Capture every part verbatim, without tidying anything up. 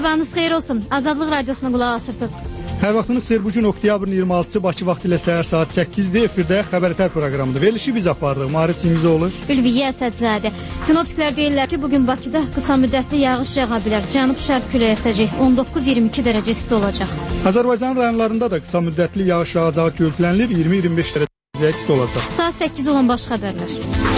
Sabahınız xeyir olsun. Azadlıq Radiosuna qulaq asırsınız. Hər vaxtınız xeyir. Bugün oktyabrın iyirmi altısı Bakı vaxtı ilə səhər saat səkkizdə efirdə Xəbərətər proqramıdır. Verilişi biz apardıq. Maarif Çingizoğlu, Ülviyə Əsədzadə. Sinoptiklər deyirlər ki, bugün Bakıda qısa müddətli yağış yağa bilər. Cənub-şərq küləyi əsəcək. on doqquz iyirmi iki dərəcə isti olacaq. Azərbaycan rayonlarında da qısa müddətli yağış yağacağı gözlənilir. iyirmi iyirmi beş dərəcə isti olacaq. Saat səkkiz olan baş xəbərlər.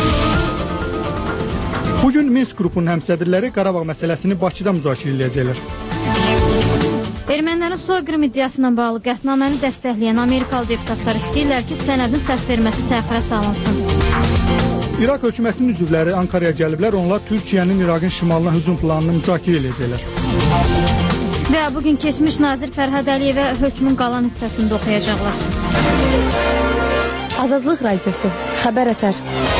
Bugün Minsk qrupunun həmsədrləri Qarabağ məsələsini Bakıda müzakirə edəcəklər. Ermənilərin soyqırım iddiasına bağlı qətnaməni dəstəkləyən Amerikalı deputatlar istəyirlər ki, sənədin səs verməsi təxirə salınsın. İraq hökumətinin üzvləri Ankaraya gəliblər. Onlar Türkiyənin İraqın şimalına hücum planını müzakirə edəcəklər. Və bugün keçmiş nazir Fərhad Əliyevə hökmün qalan hissəsini oxuyacaqlar. Azadlıq Radiosu, Xəbərətər.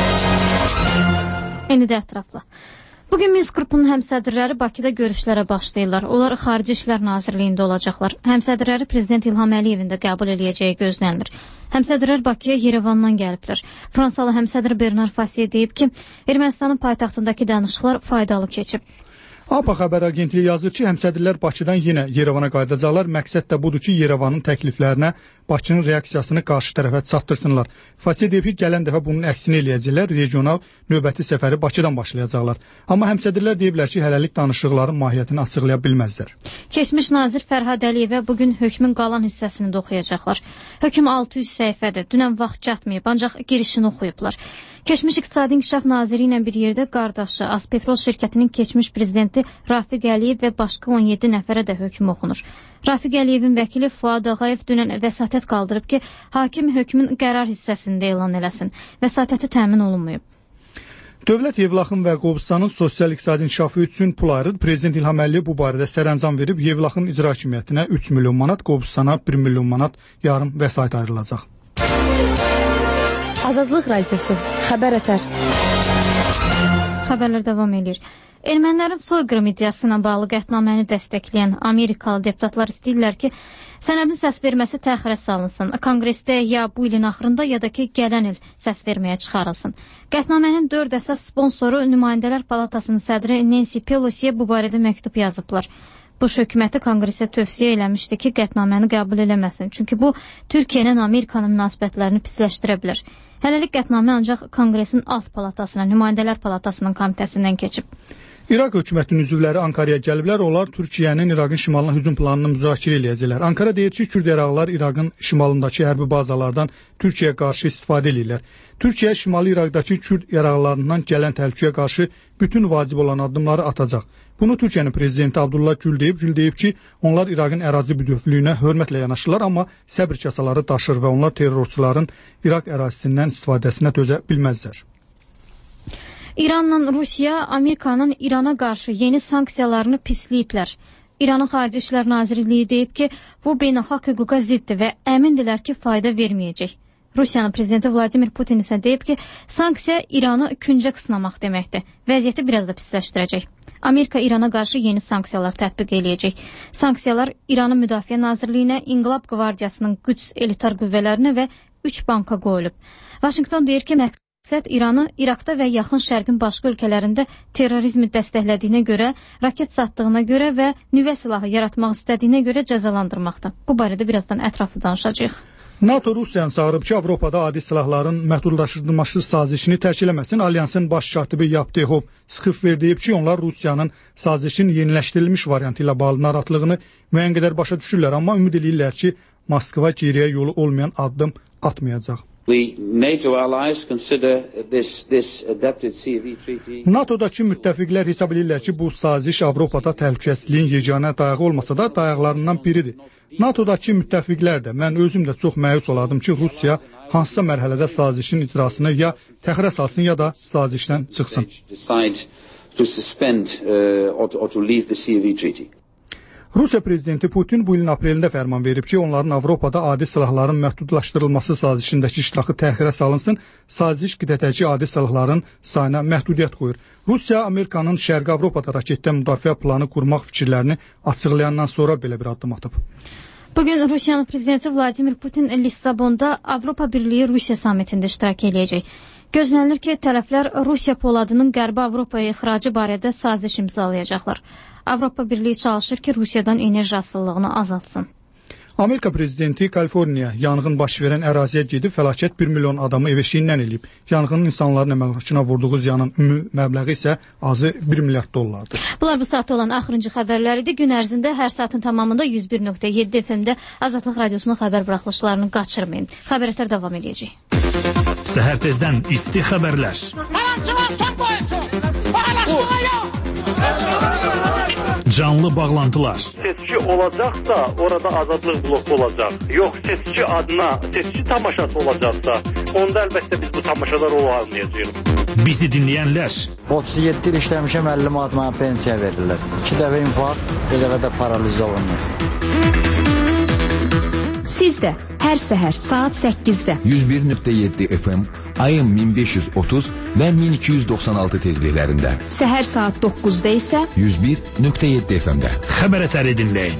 Eyni də ətrafla. Bugün Minsk qrupunun həmsədrləri Bakıda görüşlərə başlayırlar. Onlar Xarici İşlər Nazirliyində olacaqlar. Həmsədrləri Prezident İlham Əliyevin də qəbul eləyəcəyi gözlənilir. Həmsədrlər Bakıya Yerevandan gəliblər. Fransalı həmsədr Bernard Fassier deyib ki, Ermənistanın paytaxtındakı danışıqlar faydalı keçib. A P A xəbər agentliyi yazır ki, həmsədrlər Bakıdan yenə Yerevana qayıdacaqlar. Məqsəd də budur ki, Yerevanın təkliflərinə Bakının reaksiyasını qarşı tərəfə çatdırsınlar. Fassier deyib ki, gələn dəfə bunun əksini eləyəcəklər. Regional növbəti səfəri Bakıdan başlayacaqlar. Amma həmsədrlər deyiblər ki, hələlik danışıqların mahiyyətini açıqlaya bilməzlər. Keçmiş nazir Fərhad Əliyevə bugün hökmün qalan hissəsini də oxuyacaqlar. Hökm altı yüz səhifədir. Dünən vaxt çatmayıb, ancaq girişini oxuyublar. Keçmiş İqtisadi İnkişaf Naziri ilə bir yerdə qardaşı Azpetrol şirkətinin keçmiş prezidenti Rafiq Əliyev və başqa on yeddi nəfərə də hökm oxunur. Rafiq Əliyevin vəkili Fuad Ağayev dünən vəsatət qaldırıb ki, hakim hökmün qərar hissəsində elan eləsin. Vəsatəti təmin olunmayıb. Dövlət Yevlaxın və Qobustanın sosial-iqtisadi inkişafı üçün pul ayırır. Prezident İlham Əliyev bu barədə sərəncam verib. Yevlaxın icra hakimiyyətinə üç milyon manat, Qobustana bir milyon manat yarım vəsait ayrılacaq. Azadlıq Radiosu, Xəbərətər. Xəbərlər davam edir. Ermənilərin soyqırım iddiasına bağlı qətnaməni dəstəkləyən Amerikalı deputatlar istəyirlər ki, sənədin səs verməsi təxirə salınsın. Konqresdə ya bu ilin axırında ya da ki, gələn il səs verməyə çıxarılsın. Qətnamənin dörd əsas sponsoru Nümayəndələr Palatasının sədri Nancy Pelosi'yə bu barədə məktub yazıblar. Buş hökuməti Konqresə tövsiyə eləmişdi ki, qətnaməni qəbul eləməsin. Çünki bu, Türkiyə ilə Amerikanın münasibətlərini pisləşdirə bilər. Hələlik qətnamə ancaq Konqresin alt palatasına, Nümayəndələr Palatasının komitəsindən keçib. İraq hökumətinin üzvləri Ankaraya gəliblər. Onlar Türkiyənin İraqın şimalına hücum planını müzakirə eləyəcəklər. Ankara deyir ki, Kürd İraqlılar İraqın şimalındakı hərbi bazalardan Türkiyəyə qarşı istifadə edirlər. Türkiyə şimali İraqdakı Kürd İraqlılarından gələn təhlükəyə qarşı bütün vacib olan addımları atacaq. Bunu Türkiyənin prezidenti Abdullah Gül deyib. Gül deyib ki, onlar İraqın ərazi bütövlüyünə hörmətlə yanaşırlar, amma səbr kasaları daşır və onlar terrorçuların İraq ərazisindən istifadəsinə dözə bilməzlər. İranla Rusiya Amerikanın İrana qarşı yeni sanksiyalarını pisləyiblər. İranın Xarici İşlər Nazirliyi deyib ki, bu beynəlxalq hüquqa ziddir və əmindirlər ki, fayda verməyəcək. Rusiyanın prezidenti Vladimir Putin isə deyib ki, sanksiya İranı küncə qısnamaq deməkdir. Vəziyyəti biraz da pisləşdirəcək. Amerika İrana qarşı yeni sanksiyalar tətbiq eləyəcək. Sanksiyalar İranın Müdafiə Nazirliyinə, İnqilab Qvardiyasının Qüds elitar qüvvələrinə və üç banka qoyulub. Vaşinqton deyir ki, məqsəd İranı İraqda və yaxın şərqin başqa ölkələrində terrorizmi dəstəklədiyinə görə, raket satdığına görə və nüvə silahı yaratmaq istədiyinə görə cəzalandırmaqdır. Bu barədə birazdan ətraflı danışacağıq. NATO Rusiyanı çağırıb ki, Avropada adi silahların məhdudlaşdırılması sazişini tərk eləməsin. Alyansın baş katibi Yaptehov Sıxıfver deyib ki, onlar Rusiyanın sazişin yeniləşdirilmiş variantı ilə bağlı narahatlığını müəyyən qədər başa düşürlər, amma ümid edirlər ki, Moskva geriyə yolu olmayan addım atmayacaq. NATO'dakı müttəfiqlər hesab edirlər ki, bu saziş Avropada təhlükəsizliyin yeganə dayağı olmasa da dayaqlarından biridir. NATO'dakı müttəfiqlər də, mən özüm də çox məyus olardım ki, Rusiya hansısa mərhələdə sazişin icrasını ya təxirə salsın, ya da sazişdən çıxsın. Rusiya prezidenti Putin bu ilin aprelində fərman verib ki, onların Avropada adi silahların məhdudlaşdırılması sazişindəki iştirakı təxirə salınsın. Saziş qidədəki adi silahların sayına məhdudiyyət qoyur. Rusiya Amerikanın Şərqi Avropada raketdən müdafiə planı qurmaq fikirlərini açıqlayandan sonra belə bir addım atıb. Bugün Rusiyanın prezidenti Vladimir Putin Lissabonda Avropa Birliyi Rusiya samitində iştirak eləyəcək. Gözlənilir ki, tərəflər Rusiya poladının Qərbi Avropaya ixracı barədə saziş imzalayacaqlar. Avropa Birliyi çalışır ki, Rusiyadan enerji asılılığını azaltsın. Amerika prezidenti Kaliforniya yanğın baş verən əraziyə gedib fəlakət bir milyon adamı ev-eşiyindən eləyib. Yanğının insanların əməkdaşına vurduğu ziyanın ümumi məbləği isə azı bir milyard dollardır. Bunlar bu saatda olan axırıncı xəbərlər idi. Gün ərzində hər saatın tamamında yüz bir nöqtə yeddi F M-də Azadlıq Radiosunun xəbər buraxılışlarını qaçırmayın. Xəbərətlər davam edəcək. Səhər tezdən isti xəbərlər. Canlı bağlantılar. Seçki olacaqsa, orada azadlıq bloku olacaq. Yox, seçki adına, seçki tamaşası olacaqsa, onda əlbəttə biz bu tamaşalar olmayacağıq. Bizi dinləyənlər. otuz yeddi il işləmişəm, əlli manat mənə pensiya verirlər. İki dəfə infarkt, bir dəfə də paraliz olunur. Siz də hər səhər saat səkkizdə yüz bir nöqtə yeddi F M, ayın min beş yüz otuz və min iki yüz doxsan altı tezliklərində. Səhər saat doqquzda isə yüz bir nöqtə yeddi F M-də. Xəbərətəri dinləyin.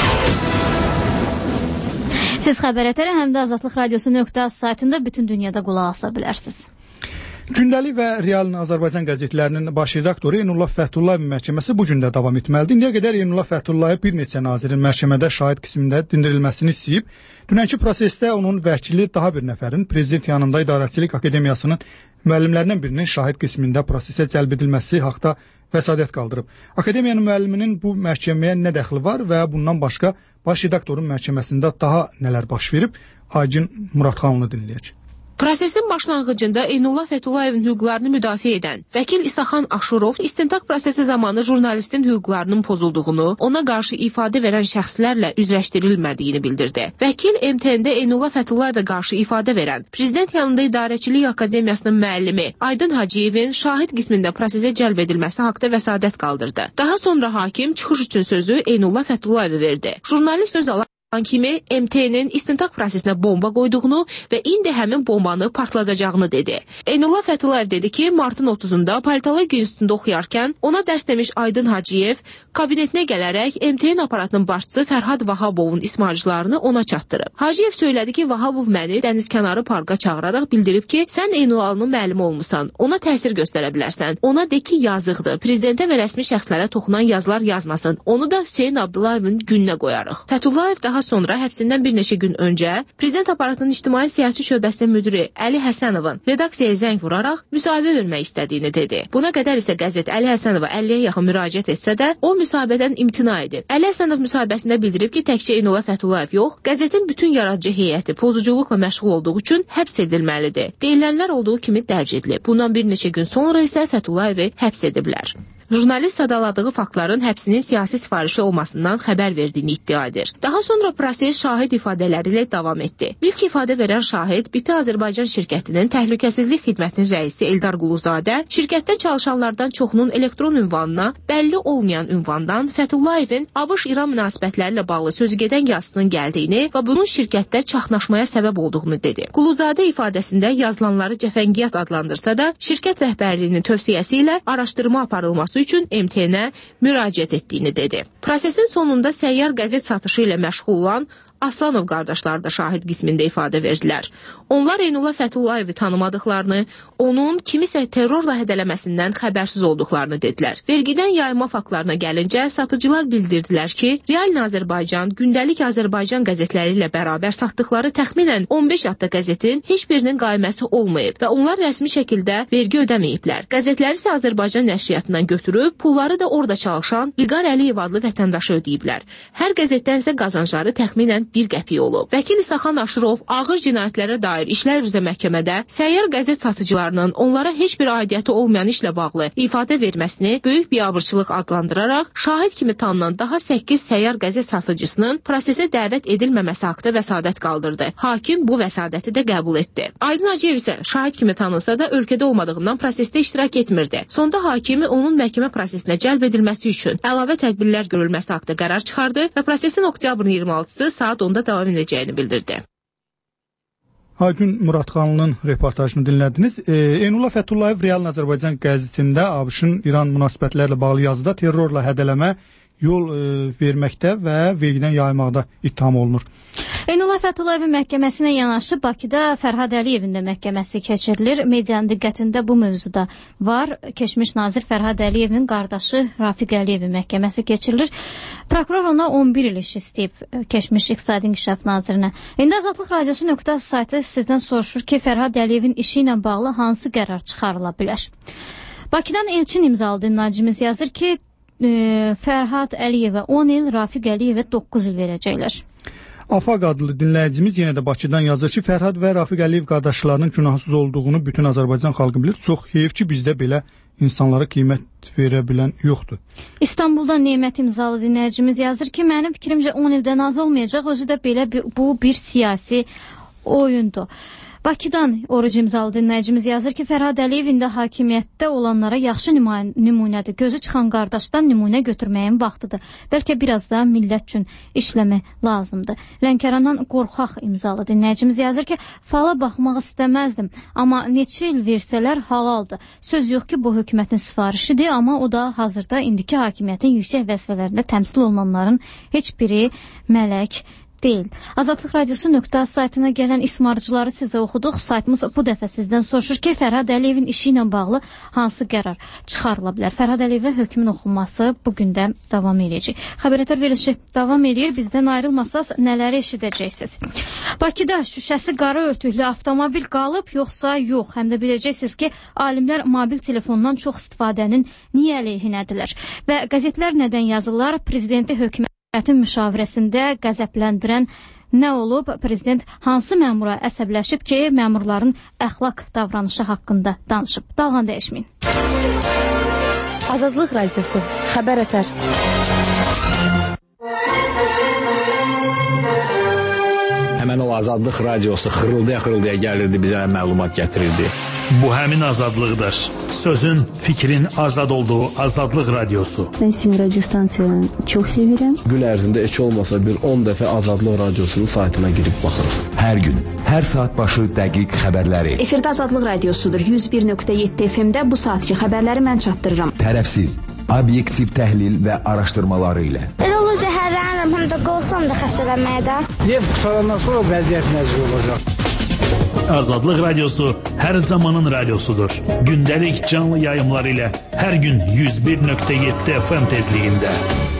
Siz xəbərətəri həm də Azadlıq Radiosu nöqtə az saytında bütün dünyada qulaq asa bilərsiniz. Gündəlik və Real Azərbaycan qəzetlərinin baş redaktoru Eynullah Fətullayevin məhkəməsi bu gün də davam etməlidir. İndiyə qədər Eynullah Fətullayev bir neçə nazirin məhkəmədə şahid qismində dindirilməsini istəyib. Dünənki prosesdə onun vəkili daha bir nəfərin Prezident yanında İdarəçilik Akademiyasının müəllimlərindən birinin şahid qismində prosesə cəlb edilməsi haqda vəsadət qaldırıb. Akademiyanın müəlliminin bu məhkəməyə nə dəxli var və bundan başqa baş redaktorun məhkəməsində daha nələr baş verib? Aygün Muradxanlı dinləyəcək. Prosesin başlanğıcında Eynullah Fətullayevin hüquqlarını müdafiə edən vəkil İsaxan Aşurov istintaq prosesi zamanı jurnalistin hüquqlarının pozulduğunu, ona qarşı ifadə verən şəxslərlə üzləşdirilmədiyini bildirdi. Vəkil M T N-də Eynullah Fətullayevə qarşı ifadə verən Prezident yanında İdarəçilik Akademiyasının müəllimi Aydın Hacıyevin şahid qismində prosesə cəlb edilməsi haqda vəsadət qaldırdı. Daha sonra hakim çıxış üçün sözü Eynullah Fətullayevə verdi. Jurnalist söz alan kimi M T N-in istintaq prosesinə bomba qoyduğunu və indi həmin bombanı partladacağını dedi. Eynullah Fətullayev dedi ki, martın otuzunda Politologiya İnstitutunda oxuyarkən ona dərs demiş Aydın Hacıyev kabinetinə gələrək M T N aparatının başçısı Fərhad Vahabovun ismarcılarını ona çatdırıb. Hacıyev söylədi ki, Vahabov məni dənizkənarı parka çağıraraq bildirib ki, sən Eynullahın müəllimi olmusan, ona təsir göstərə bilərsən. Ona de ki, yazıqdır, prezidentə və rəsmi şəxslərə toxunan yazılar yazmasın. Onu da Hüseyin Abdullayevin gününə qoyarıq. Fətullayev daha sonra həbsindən bir neçə gün öncə Prezident aparatının ictimai siyasi şöbəsinin müdiri Əli Həsənovun redaksiyaya zəng vuraraq müsahibə vermək istədiyini dedi. Buna qədər isə qəzet Əli Həsənova əlliyə yaxın müraciət etsə də, o müsahibədən imtina edib. Əli Həsənov müsahibəsində bildirib ki, təkcə Eynullah Fətullayev yox, qəzetin bütün yaradıcı heyəti pozuculuqla məşğul olduğu üçün həbs edilməlidir. Deyilənlər olduğu kimi dərc edilib. Bundan bir neçə gün sonra isə Fətullayevi həbs ediblər. Jurnalist sadaladığı faktların həbsinin siyasi sifarişi olmasından xəbər verdiyini iddia edir. Daha sonra proses şahid ifadələri ilə davam etdi. İlk ifadə verən şahid B P Azərbaycan şirkətinin təhlükəsizlik xidmətinin rəisi Eldar Quluzadə şirkətdə çalışanlardan çoxunun elektron ünvanına bəlli olmayan ünvandan Fətullayevin ABŞ-İran münasibətləri ilə bağlı sözügedən yazısının gəldiyini və bunun şirkətdə çaxnaşmaya səbəb olduğunu dedi. Quluzadə ifadəsində yazılanları cəfəngiyyat adlandırsa da, şirkət rəhbərliyinin tövsiyəsi ilə araşdırma aparılması üçün M T N-ə müraciət etdiyini dedi. Prosesin sonunda səyyar qəzet satışı ilə məşğul olan Aslanov qardaşları da şahid qismində ifadə verdilər. Onlar Eynullah Fətullayevi tanımadıqlarını, onun kimisə terrorla hədələməsindən xəbərsiz olduqlarını dedilər. Vergidən yayma faktlarına gəlincə, satıcılar bildirdilər ki, Real Azərbaycan, gündəlik Azərbaycan qəzetləri ilə bərabər satdıqları təxminən on beş adda qəzetin heç birinin qayməsi olmayıb və onlar rəsmi şəkildə vergi ödəməyiblər. Qəzetləri isə Azərbaycan nəşriyyatından götürüb, pulları da orada çalışan İlqar Əliyev adlı vətəndaşı ödəyiblər. Hər qəzetdən isə qazancları təxminən bir qəpik olub. Vəkil İsaxan Aşurov ağır cinayətlərə dair işlər üzrə məhkəmədə səyyar qəzet satıcılarının onlara heç bir aidiyyəti olmayan işlə bağlı ifadə verməsini böyük biabırçılıq adlandıraraq şahid kimi tanınan daha səkkiz səyyar qəzet satıcısının prosesə dəvət edilməməsi haqda vəsadət qaldırdı. Hakim bu vəsadəti də qəbul etdi. Aydın Hacıyev isə şahid kimi tanınsa da ölkədə olmadığından prosesdə iştirak etmirdi. Sonda hakimi onun məhkəmə prosesinə cəlb edilməsi üçün əlavə tədbirlər görülməsi haqda qərar çıxardı və prosesin oktyabrın iyirmi altısı saat onda davam edəcəyini bildirdi. Aygün Muradxanlının reportajını dinlədiniz. E, Eynullah Fətullayev Real Azərbaycan qəzetində ABŞ-ın İran münasibətlərlə bağlı yazıda terrorla hədələmə, yol e, verməkdə və vergidən yaymaqda ittiham olunur. Eynullah Fəthulayevin məhkəməsinə yanaşı Bakıda Fərhad Əliyevin də məhkəməsi keçirilir. Medianın diqqətində bu mövzuda var. Keçmiş nazir Fərhad Əliyevin qardaşı Rafiq Əliyevin məhkəməsi keçirilir. Prokuror ona on bir il iş istəyib, keçmiş İqtisadi İnkişaf nazirinə. İndi Azadlıq Radiosu nöqtə saytı sizdən soruşur ki, Fərhad Əliyevin işi ilə bağlı hansı qərar çıxarıla bilər? Bakıdan Elçin imzalı dinləyicimiz yazır ki, e, Fərhad Əliyevə on il, Rafiq Əliyevə doqquz il verəcəklər. Afaq adlı dinləyicimiz yenə də Bakıdan yazır ki, Fərhad və Rafiq Əliyev qardaşlarının günahsız olduğunu bütün Azərbaycan xalqı bilir. Çox heyf ki, bizdə belə insanlara qiymət verə bilən yoxdur. İstanbuldan Nemət imzalı dinləyicimiz yazır ki, mənim fikrimcə on ildən az olmayacaq, özü də belə bir, bu bir siyasi oyundur. Bakıdan Oruc imzalı dinləyicimiz yazır ki, Fərhad Əliyev indi hakimiyyətdə olanlara yaxşı nümunədir. Gözü çıxan qardaşdan nümunə götürməyin vaxtıdır. Bəlkə biraz da millət üçün işləmək lazımdır. Lənkərandan Qorxaq imzalı dinləyicimiz yazır ki, fala baxmaq istəməzdim, amma neçə il versələr halaldır. Söz yox ki, bu hökumətin sifarişidir, amma o da hazırda indiki hakimiyyətin yüksək vəzifələrində təmsil olunanların heç biri mələk deyil. Azadlıq Radiosu nöqtə saytına gələn ismarcıları sizə oxuduq. Saytımız bu dəfə sizdən soruşur ki, Fərhad Əliyevin işi ilə bağlı hansı qərar çıxarıla bilər? Fərhad Əliyevə hökmün oxunması bugün də davam edəcək. Xəbərətər verilişi davam edir. Bizdən ayrılmasaz nələri eşidəcəksiniz? Bakıda şüşəsi qara örtüklü avtomobil qalıb, yoxsa yox? Həm də biləcəksiniz ki, alimlər mobil telefondan çox istifadənin niyə əleyhinədirlər? Və qəzetlər nədən yazırlar? Prezidenti hökumət Hökumətin müşavirəsində qəzəbləndirən nə olub? Prezident hansı məmura əsəbləşib ki, məmurların əxlaq davranışı haqqında danışıb? Dalğan dəyişməyin. Azadlıq Radiosu, xəbər ətər. Həmən o Azadlıq Radiosu xırıldaya-xırıldaya gəlirdi, bizə məlumat gətirirdi. Bu həmin azadlıqdır. Sözün, fikrin azad olduğu Azadlıq Radiosu. Ben sizin radyo stansiyanı çok severim. Gün ərzində heç olmasa bir on dəfə Azadlıq Radiosunun saytına girib baxırıq. Hər gün, hər saat başı dəqiq xəbərləri. Efirdə Azadlıq Radiosudur. yüz bir nöqtə yeddi F M-də bu saatki xəbərləri mən çatdırıram. Tərəfsiz, obyektiv təhlil və araşdırmaları ilə. Elə olur zəhərlənirəm, həm də qorxuram da xəstələnməyə də. Neft qutarandan sonra vəziyyət nəzir olacaq. Azadlıq Radiosu hər zamanın radiosudur. Gündəlik canlı yayımlar ilə hər gün yüz bir nöqtə yeddi F M tezliyində.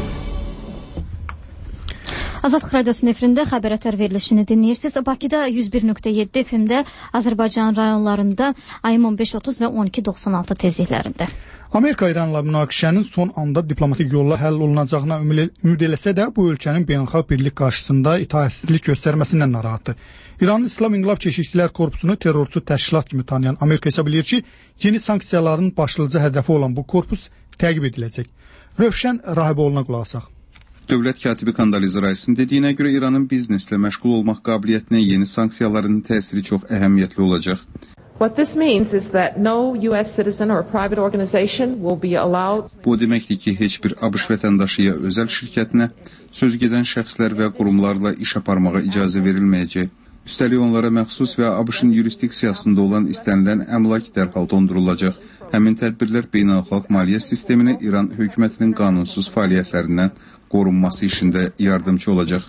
Azadlıq Radiosunun efirində xəbərətər verilişini dinləyirsiniz. Bakıda yüz bir nöqtə yeddi F M-də Azərbaycan rayonlarında ayın on beş otuz və on iki doxsan altı tezliklərində. Amerika-İranla münaqişənin son anda diplomatik yolla həll olunacağına ümid eləsə də, bu ölkənin beynəlxalq birlik qarşısında itaətsizlik göstərməsindən narahatdır. İranın İslam İnqilab Keşikçilər Korpusunu terrorçu təşkilat kimi tanıyan Amerika hesab edir ki, yeni sanksiyaların başlıca hədəfi olan bu korpus təqib ediləcək. Rövşən Rahiboğlu'na qulaq asaq. Dövlət katibi Kandaliza Raisin dediyinə görə İranın bizneslə məşğul olmaq qabiliyyətinə yeni sanksiyaların təsiri çox əhəmiyyətli olacaq. What this means is that no U S citizen or private organization will be allowed. Bu deməkdir ki, heç bir ABŞ vətəndaşı ya özəl şirkətinə söz gedən şəxslər və qurumlarla iş aparmağa icazə verilməyəcək. Üstəlik onlara məxsus və ABŞ-ın yurisdiksiyasında olan istənilən əmlak dərhal dondurulacaq. Həmin tədbirlər beynəlxalq maliyyə sisteminə İran hökumətinin qanunsuz fəaliyyətlərindən qorunması işində yardımcı olacaq.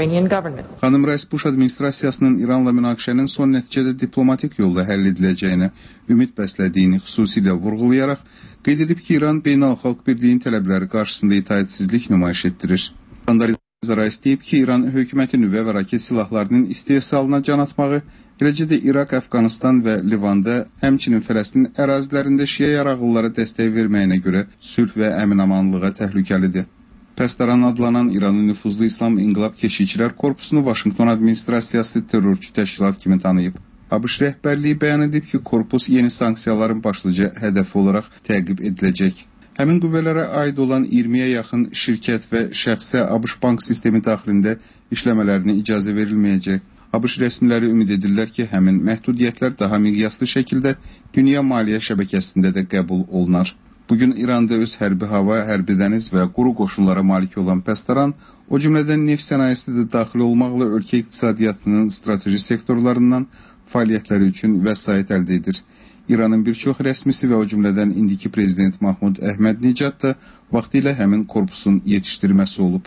Xanım Rais Bush administrasiyasının İranla münaqişənin son nəticədə diplomatik yolla həll ediləcəyinə ümid bəslədiyini xüsusilə vurğulayaraq qeyd edib ki, İran beynəlxalq birliyin tələbləri qarşısında itaətsizlik nümayiş etdirir. Kandaliza Rais deyib ki, İran hökuməti nüvə və raket silahlarının istehsalına can atmağı, eləcə də İraq, Əfqanistan və Livanda, həmçinin Fələstin ərazilərində şiə yaraqlılara dəstək verməyinə görə sülh və əmin-amanlığa təhlükəlidir. Pəstaran adlanan İranın nüfuzlu İslam İnqilab Keşikçilər Korpusunu Vaşinqton administrasiyası terrorçu təşkilat kimi tanıyıb. ABŞ rəhbərliyi bəyan edib ki, korpus yeni sanksiyaların başlıca hədəfi olaraq təqib ediləcək. Həmin qüvvələrə aid olan iyirmiyə yaxın şirkət və şəxsə ABŞ bank sistemi daxilində işləmələrinə icazə verilməyəcək. ABŞ rəsmiləri ümid edirlər ki, həmin məhdudiyyətlər daha miqyaslı şəkildə dünya maliyyə şəbəkəsində də qəbul olunar. Bugün İranda öz hərbi hava, hərbi dəniz və quru qoşunlara malik olan Pəstaran, o cümlədən neft sənayesi də daxil olmaqla ölkə iqtisadiyyatının strateji sektorlarından fəaliyyətləri üçün vəsait əldə edir. İranın bir çox rəsmisi və o cümlədən indiki prezident Mahmud Əhmədnecad da vaxtilə həmin korpusun yetişdirməsi olub.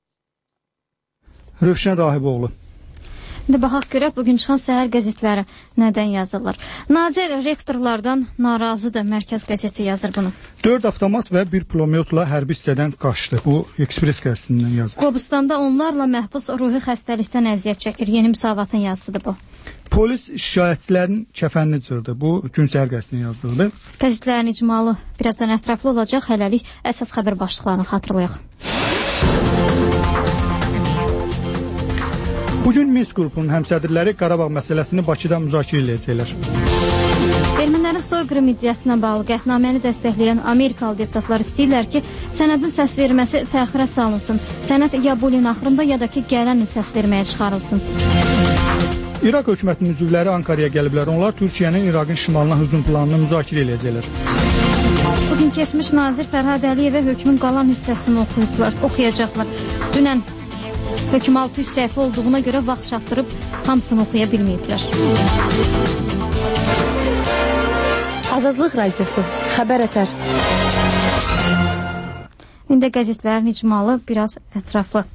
Rövşən Rahiboğlu. İndi baxaq görək bugün çıxan səhər qəzetləri nədən yazırlar. Nazir rektorlardan narazıdır, Mərkəz qəzeti yazır bunu. Dörd avtomat və bir pulemyotla hərbi hissədən qaçdı. Bu Ekspres qəzetindən yazır. Qobustanda onlarla məhbus ruhi xəstəlikdən əziyyət çəkir. Yeni Müsavatın yazısıdır bu. Polis şikayətçilərin kəfənini cırdı. Bu Gün Səhər qəzetinin yazdığıdır. Qəzetlərin icmalı birazdan ətraflı olacaq. Hələlik əsas xəbər başlıqlarını xatırlayaq. Bugün Minsk qrupunun həmsədrləri Qarabağ məsələsini Bakıda müzakirə edəcəklər. Ermənilərin soyqırım iddiasına bağlı qətnaməni dəstəkləyən Amerikalı deputatlar istəyirlər ki, sənədin səs verməsi təxirə salınsın. Sənəd ya bu ilin axırında ya da ki, gələn il səs verməyə çıxarılsın. İraq hökumətinin üzvləri Ankaraya gəliblər. Onlar Türkiyənin İraqın şimalına hücum planını müzakirə edəcəklər. Bugün keçmiş nazir Fərhad Əliyevə hökmün qalan hissəsini oxuyublar, oxuyacaqlar. Dünən hökm altı yüz səhifə olduğuna görə vaxt çatdırıb hamısını oxuya bilməyiblər. Azadlıq Radiosu, xəbər ətər. İndi qəzetlərin icmalı biraz ətraflı.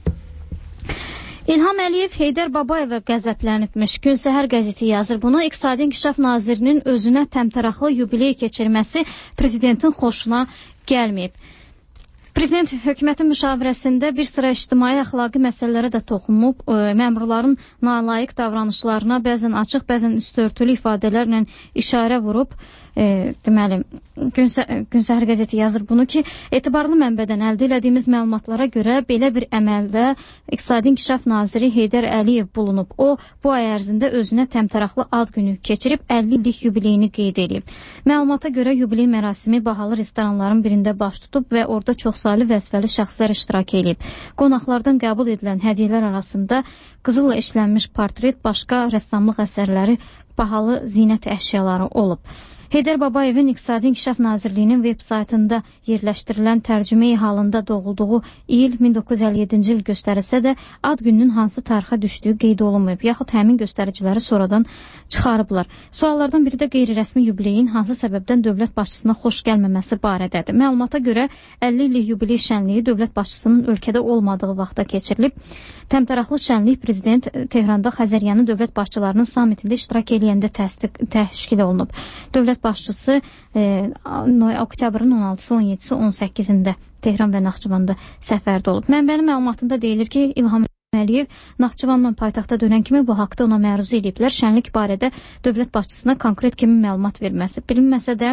İlham Əliyev Heydər Babayeva qəzəblənibmiş. Gün Səhər qəzeti yazır bunu. İqtisadi İnkişaf Nazirinin özünə təmtəraqlı yubiley keçirməsi prezidentin xoşuna gəlməyib. Prezident hökumətin müşavirəsində bir sıra ictimai əxlaqi məsələlərə də toxunub, məmurların nalayiq davranışlarına bəzən açıq, bəzən üstörtülü ifadələrlə işarə vurub. E, deməli, Gün Səhər qəzeti yazır bunu ki, etibarlı mənbədən əldə elədiyimiz məlumatlara görə belə bir əməldə İqtisadi İnkişaf Naziri Heydər Əliyev bulunub. O, bu ay ərzində özünə təmtəraqlı ad günü keçirib əlli illik yubileyini qeyd edib. Məlumata görə yubiley mərasimi bahalı restoranların birində baş tutub və orada çoxsaylı vəzifəli şəxslər iştirak edib. Qonaqlardan qəbul edilən hədiyyələr arasında qızılla işlənmiş portret, başqa rəssamlıq əsərləri, bahalı zinət əşyaları olub. Heydər Babayevin İqtisadi İnkişaf Nazirliyinin veb saytında yerləşdirilən tərcümeyi halında doğulduğu il min doqquz yüz əlli yeddinci il göstərilsə də ad gününün hansı tarixə düşdüyü qeyd olunmayıb, yaxud həmin göstəriciləri sonradan çıxarıblar. Suallardan biri də qeyri-rəsmi yubileyin hansı səbəbdən dövlət başçısına xoş gəlməməsi barədədir. Məlumata görə əlli illik yubiley şənliyi dövlət başçısının ölkədə olmadığı vaxtda keçirilib. Təmtəraqlı şənlik prezident Tehranda Xəzəryanı dövlət başçılarının samitində iştirak eləyəndə təsdiq təşkil olunub. Dövlət başçısı e, oktyabrın on altısı, on yeddisi, on səkkizində Tehran və Naxçıvanda səfərdə olub. Mənbənin məlumatında deyilir ki, İlham Əliyev Naxçıvandan paytaxta dönən kimi bu haqda ona məruz ediblər. Şənlik barədə dövlət başçısına konkret kimi məlumat verməsi bilinməsə də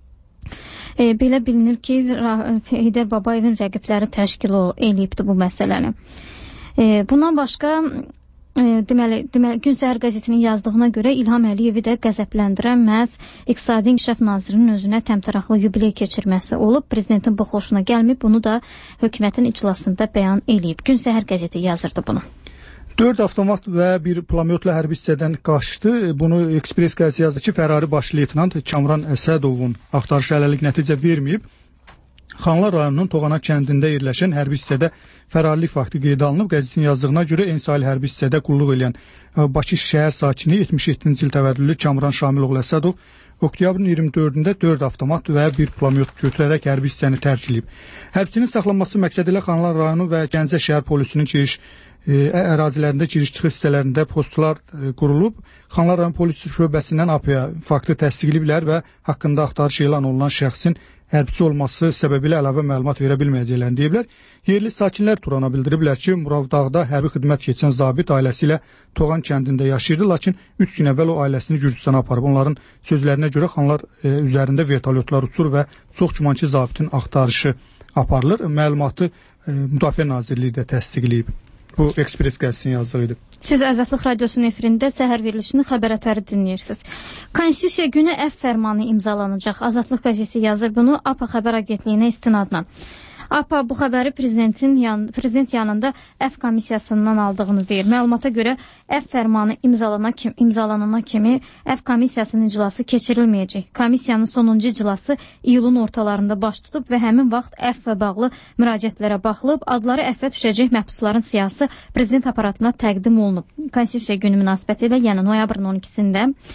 e, belə bilinir ki, Heydər Babayevin rəqibləri təşkil eləyibdi bu məsələni. E, bundan başqa E, deməli, deməli, Gün Səhər qəzetinin yazdığına görə İlham Əliyevi də qəzəbləndirən məhz İqtisadi İnkişaf Nazirinin özünə təmtəraqlı yubiley keçirməsi olub. Prezidentin bu xoşuna gəlməyib, bunu da hökumətin iclasında bəyan eləyib. Gün Səhər qəzeti yazırdı bunu. Dörd avtomat və bir pulemyotla hərbi hissədən qaçdı. Bunu Ekspres qəzeti yazdı ki, Fərari baş leytenant Kamran Əsədovun axtarışı hələlik nəticə verməyib. Xanlar rayonunun Toğana kəndində yerləşən hərbi hissədə fərarlıq fakti qeydə alınıb. Qəzetin yazdığına görə Ensali hərbi hissədə qulluq edən Bakı şəhər sakini yetmiş yeddinci il təvəllüdlü Kamran Şamiloğlu Əsədov oktyabrın iyirmi dördündə dörd avtomat və bir pulemyot götürərək hərbi hissəni tərk edib. Hərbçinin saxlanması məqsədilə Xanlar rayonu və Gəncə şəhər polisinin giriş e, ərazilərində giriş-çıxış hissələrində postlar e, qurulub. Xanlar rayon polis şöbəsindən A P A faktı təsdiqləyiblər və haqqında axtarış elan olunan şəxsin hərbçi olması səbəbilə əlavə məlumat verə bilməyəcəklərini deyiblər. Yerli sakinlər Turana bildiriblər ki, Muravdağda hərbi xidmət keçən zabit ailəsi ilə Toğan kəndində yaşayırdı, lakin üç gün əvvəl o ailəsini Gürcüstana aparıb. Onların sözlərinə görə xanlar e, üzərində vertolyotlar uçur və çox güman ki, zabitin axtarışı aparılır. Məlumatı e, Müdafiə Nazirliyi də təsdiqləyib. Bu Ekspres qəzetinin yazdığı idi. Siz Azadlıq Radiosunun efirində səhər verilişini xəbər ətəri dinləyirsiniz. Konstitusiya günü F fərmanı imzalanacaq. Azadlıq qəzeti yazır bunu A P A xəbər agentliyinə istinadla. A P A bu xəbəri prezidentin yan, prezident yanında F komissiyasından aldığını deyir. Məlumata görə F fərmanı imzalana kim, imzalanana kimi F komissiyasının iclası keçirilməyəcək. Komissiyanın sonuncu iclası iyulun ortalarında baş tutub və həmin vaxt F-və bağlı müraciətlərə baxılıb, adları F-ə düşəcək məhbusların siyahısı prezident aparatına təqdim olunub. Konstitusiya günü münasibətilə, yəni noyabrın on ikisində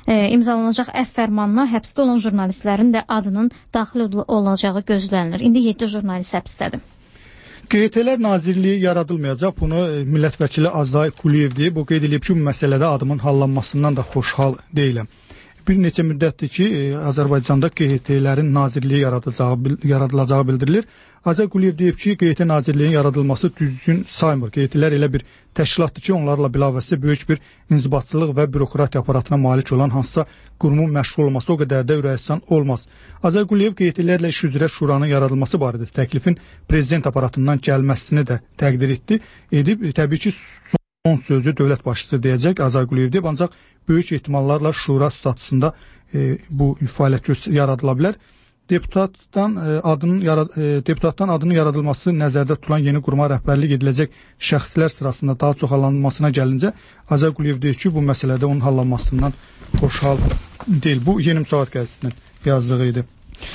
e, imzalanacaq əfv fərmanına həbsdə olan jurnalistlərin də adının daxil olacağı gözlənilir. İndi yeddi jurnalist həbsdədir. Q T L Nazirliyi yaradılmayacaq. Bunu millət vəkili Azay Quliyev deyib. O qeyd edib ki, bu məsələdə adımın hallanmasından da xoşhal deyiləm. Bir neçə müddətdir ki, Azərbaycanda Q T L-lərin nazirliyi yaradılacağı bildirilir. Azay Quliyev deyib ki, Q T nazirliyinin yaradılması düzgün saymır. Q T L elə bir təşkilatdır ki, onlarla bilavəsi böyük bir inzibatçılıq və bürokratiya aparatına malik olan hansısa qurumun məşğul olması o qədər də ürəksən olmaz. Azay Quliyev Q T L-lərlə iş üzrə şuranın yaradılması barədə təklifin prezident aparatından gəlməsini də təqdir etdi. Edib, təbii ki, son sözü dövlət başçısı deyəcək, Azay Quliyev deyib, ancaq böyük ehtimallarla şura statusunda e, bu fəaliyyət yaradıla bilər. Deputatdan e, adının yarad e, deputatdan adının yaradılması nəzərdə tutulan yeni quruma rəhbərlik ediləcək şəxslər sırasında daha çox hallanmasına gəlincə, Azay Quliyev deyir ki, bu məsələdə onun hallanmasından xoşhal deyil. Bu Yeni Müsavat qəzetinin yazdığı idi.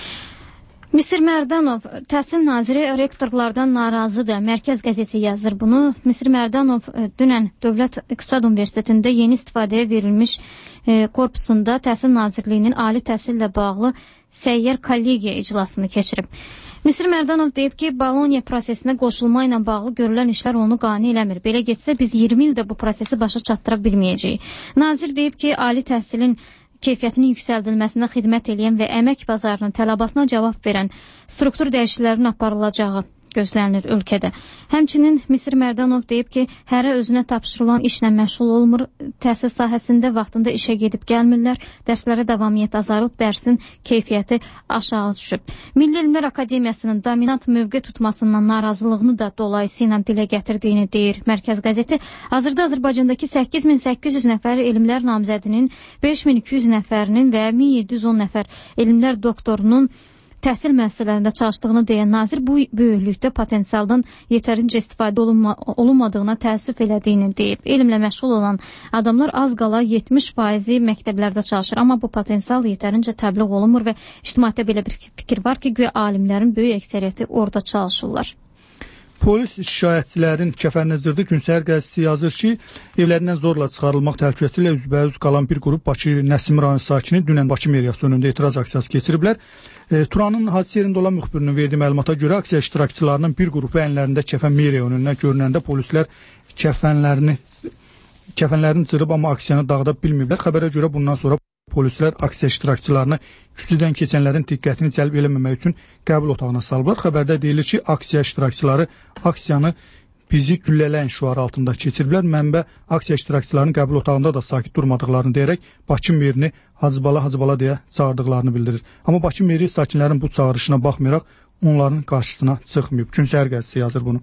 Misir Mərdanov, təhsil naziri rektorlardan narazıdır. Mərkəz qəzeti yazır bunu. Misir Mərdanov dünən Dövlət İqtisad Universitetində yeni istifadəyə verilmiş e, korpusunda Təhsil Nazirliyinin ali təhsillə bağlı səyyar kollegiya iclasını keçirib. Misir Mərdanov deyib ki, Bologna prosesinə qoşulma ilə bağlı görülən işlər onu qane eləmir. Belə getsə biz iyirmi ildə bu prosesi başa çatdıra bilməyəcəyik. Nazir deyib ki, ali təhsilin keyfiyyətinin yüksəldilməsinə xidmət edən və əmək bazarının tələbatına cavab verən struktur dəyişikliklərin aparılacağı gözlənilir ölkədə. Həmçinin Misir Mərdanov deyib ki, hərə özünə tapşırılan işlə məşğul olmur, təhsil sahəsində vaxtında işə gedib gəlmirlər, dərslərə davamiyyət azalıb, dərsin keyfiyyəti aşağı düşüb. Milli Elmlər Akademiyasının dominant mövqe tutmasından narazılığını da dolayısıyla dilə gətirdiyini deyir Mərkəz qəzeti. Hazırda Azərbaycandakı səkkiz min səkkiz yüz nəfər elmlər namizədinin, beş min iki yüz nəfərinin və min yeddi yüz on nəfər elmlər doktorunun təhsil müəssisələrində çalışdığını deyən nazir bu böyüklükdə potensialdan yetərincə istifadə olunma, olunmadığına təəssüf elədiyini deyib. Elmlə məşğul olan adamlar az qala yetmiş faizi məktəblərdə çalışır, amma bu potensial yetərincə təbliğ olunmur və ictimaiyyətdə belə bir fikir var ki, güya alimlərin böyük əksəriyyəti orada çalışırlar. Polis şikayətçilərin kəfənləzdirdi. Günsəhər qəzeti yazır ki, evlərindən zorla çıxarılmaq təhlükəsi ilə üzbəyüz qalan bir qrup Bakı Nəsim rayon sakini dünən Bakı meriyası önündə etiraz aksiyası keçiriblər. E, Turanın hadisə yerində olan müxbirinin verdiyi məlumata görə aksiya iştirakçılarının bir qrupu əllərində kəfən meriya önündə görünəndə polislər kəfənlərini kəfənlərini cırıb, amma aksiyanı dağıda bilməyiblər. Xəbərə görə bundan sonra polislər aksiya iştirakçılarını küçüdən keçənlərin diqqətini cəlb eləməmək üçün qəbul otağına salıblar. Xəbərdə deyilir ki, aksiya iştirakçıları aksiyanı bizi güllələyin şüarı altında keçiriblər. Mənbə aksiya iştirakçılarının qəbul otağında da sakit durmadıqlarını deyərək Bakı merini Hacıbala Hacıbala deyə çağırdıqlarını bildirir. Amma Bakı meri sakinlərin bu çağırışına baxmayaraq onların qarşısına çıxmayıb. Günsəhər qəzeti yazır bunu.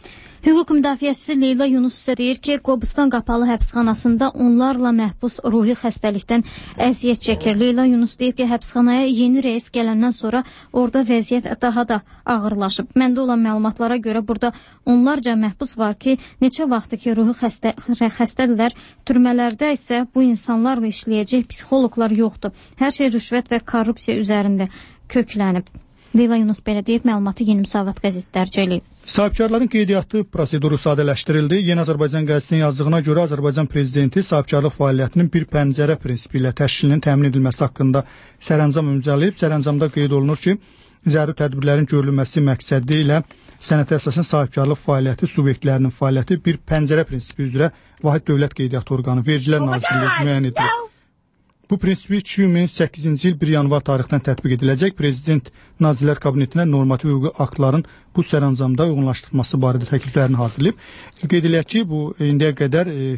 Hüquq müdafiəçisi Leyla Yunus isə deyir ki, Qobustan qapalı həbsxanasında onlarla məhbus ruhi xəstəlikdən əziyyət çəkir. Leyla Yunus deyib ki, həbsxanaya yeni rəis gələndən sonra orada vəziyyət daha da ağırlaşıb. Məndə olan məlumatlara görə burada onlarca məhbus var ki, neçə vaxtdır ki, ruhi xəstə, xəstədirlər. Türmələrdə isə bu insanlarla işləyəcək psixoloqlar yoxdur. Hər şey rüşvət və korrupsiya üzərində köklənib. Leyla Yunus belə deyib, məlumatı Yeni Müsavat qəzeti dərc eləyib. Sahibkarların qeydiyyatı proseduru sadələşdirildi. Yeni Azərbaycan qəzetinin yazdığına görə Azərbaycan prezidenti sahibkarlıq fəaliyyətinin bir pəncərə prinsipi ilə təşkilinin təmin edilməsi haqqında sərəncam imzalayıb. Sərəncamda qeyd olunur ki, zəruri tədbirlərin görülməsi məqsədi ilə sənətə əsasən sahibkarlıq fəaliyyəti subyektlərinin fəaliyyəti bir pəncərə prinsipi üzrə Vahid Dövlət Qeydiyyatı orqanı Vergilər Nazirliyi müəyyən edilir. Bu prinsipi iki min səkkizinci il bir yanvar tarixdən tətbiq ediləcək. Prezident Nazirlər Kabinetinə normativ hüquqi aktların bu sərəncamda uyğunlaşdırılması barədə təkliflərini hazırlayıb. Qeyd edilək ki, bu indiyə qədər e,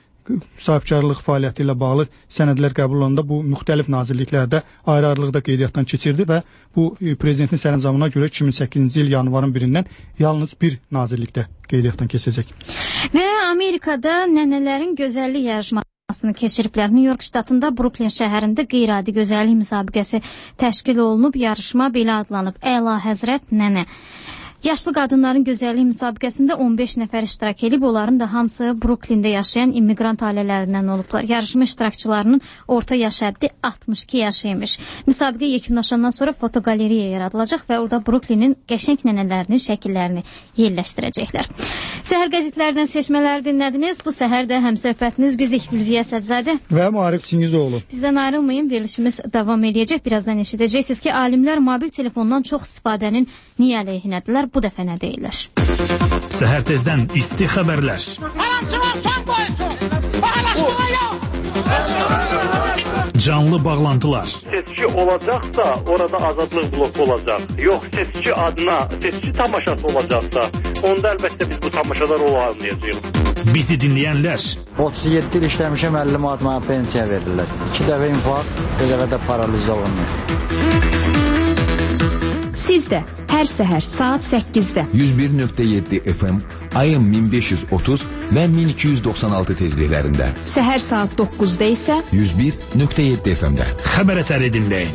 sahibkarlıq fəaliyyəti ilə bağlı sənədlər qəbul olanda bu müxtəlif nazirliklərdə ayrı-ayrılıqda qeydiyyatdan keçirdi və bu e, prezidentin sərəncamına görə iki min səkkizinci il yanvarın birindən yalnız bir nazirlikdə qeydiyyatdan keçəcək. Və Amerikada nənələrin gözəllik yarışması keçiriblər. New York ştatında Brooklyn şəhərində qeyri-adi gözəllik müsabiqəsi təşkil olunub. Yarışma belə adlanıb: Əla Həzrət Nənə. Yaşlı qadınların gözəllik müsabiqəsində on beş nəfər iştirak edib, onların da hamısı Brooklyndə yaşayan immiqrant ailələrindən olublar. Yarışma iştirakçılarının orta yaş həddi altmış iki yaş imiş. Müsabiqə yekunlaşandan sonra fotoqaleriya yaradılacaq və orada Brooklynin qəşəng nənələrinin şəkillərini yerləşdirəcəklər. Səhər qəzetlərdən seçmələri dinlədiniz. Bu səhər də həmsöhbətiniz bizik Ülviyə Sədzadə və Maarif Çingizoğlu. Bizdən ayrılmayın, verilişimiz davam edəcək. Birazdan eşidəcəksiniz ki, alimlər mobil telefondan çox istifadənin niyə əleyhinədirlər, bu dəfə nə deyirlər. Səhər tezdən isti xəbərlər. Canlı bağlantılar. Seçki olacaqsa, orada azadlıq bloku olacaq. Yox, seçki adına, seçki tamaşası olacaqsa, onda əlbəttə biz bu tamaşalar olanmayacağıq. Bizi dinləyənlər. otuz yeddi il işləmişəm, əlli manat mənə pensiya verirlər. İki dəfə infarkt, bir dəfə də paraliz olunmuş. Siz də hər səhər saat səkkizdə yüz bir nöqtə yeddi F M, ayın min beş yüz otuz və min iki yüz doxsan altı tezliklərində. Səhər saat doqquzda isə yüz bir nöqtə yeddi F M-də. Xəbər ətəri dinləyin.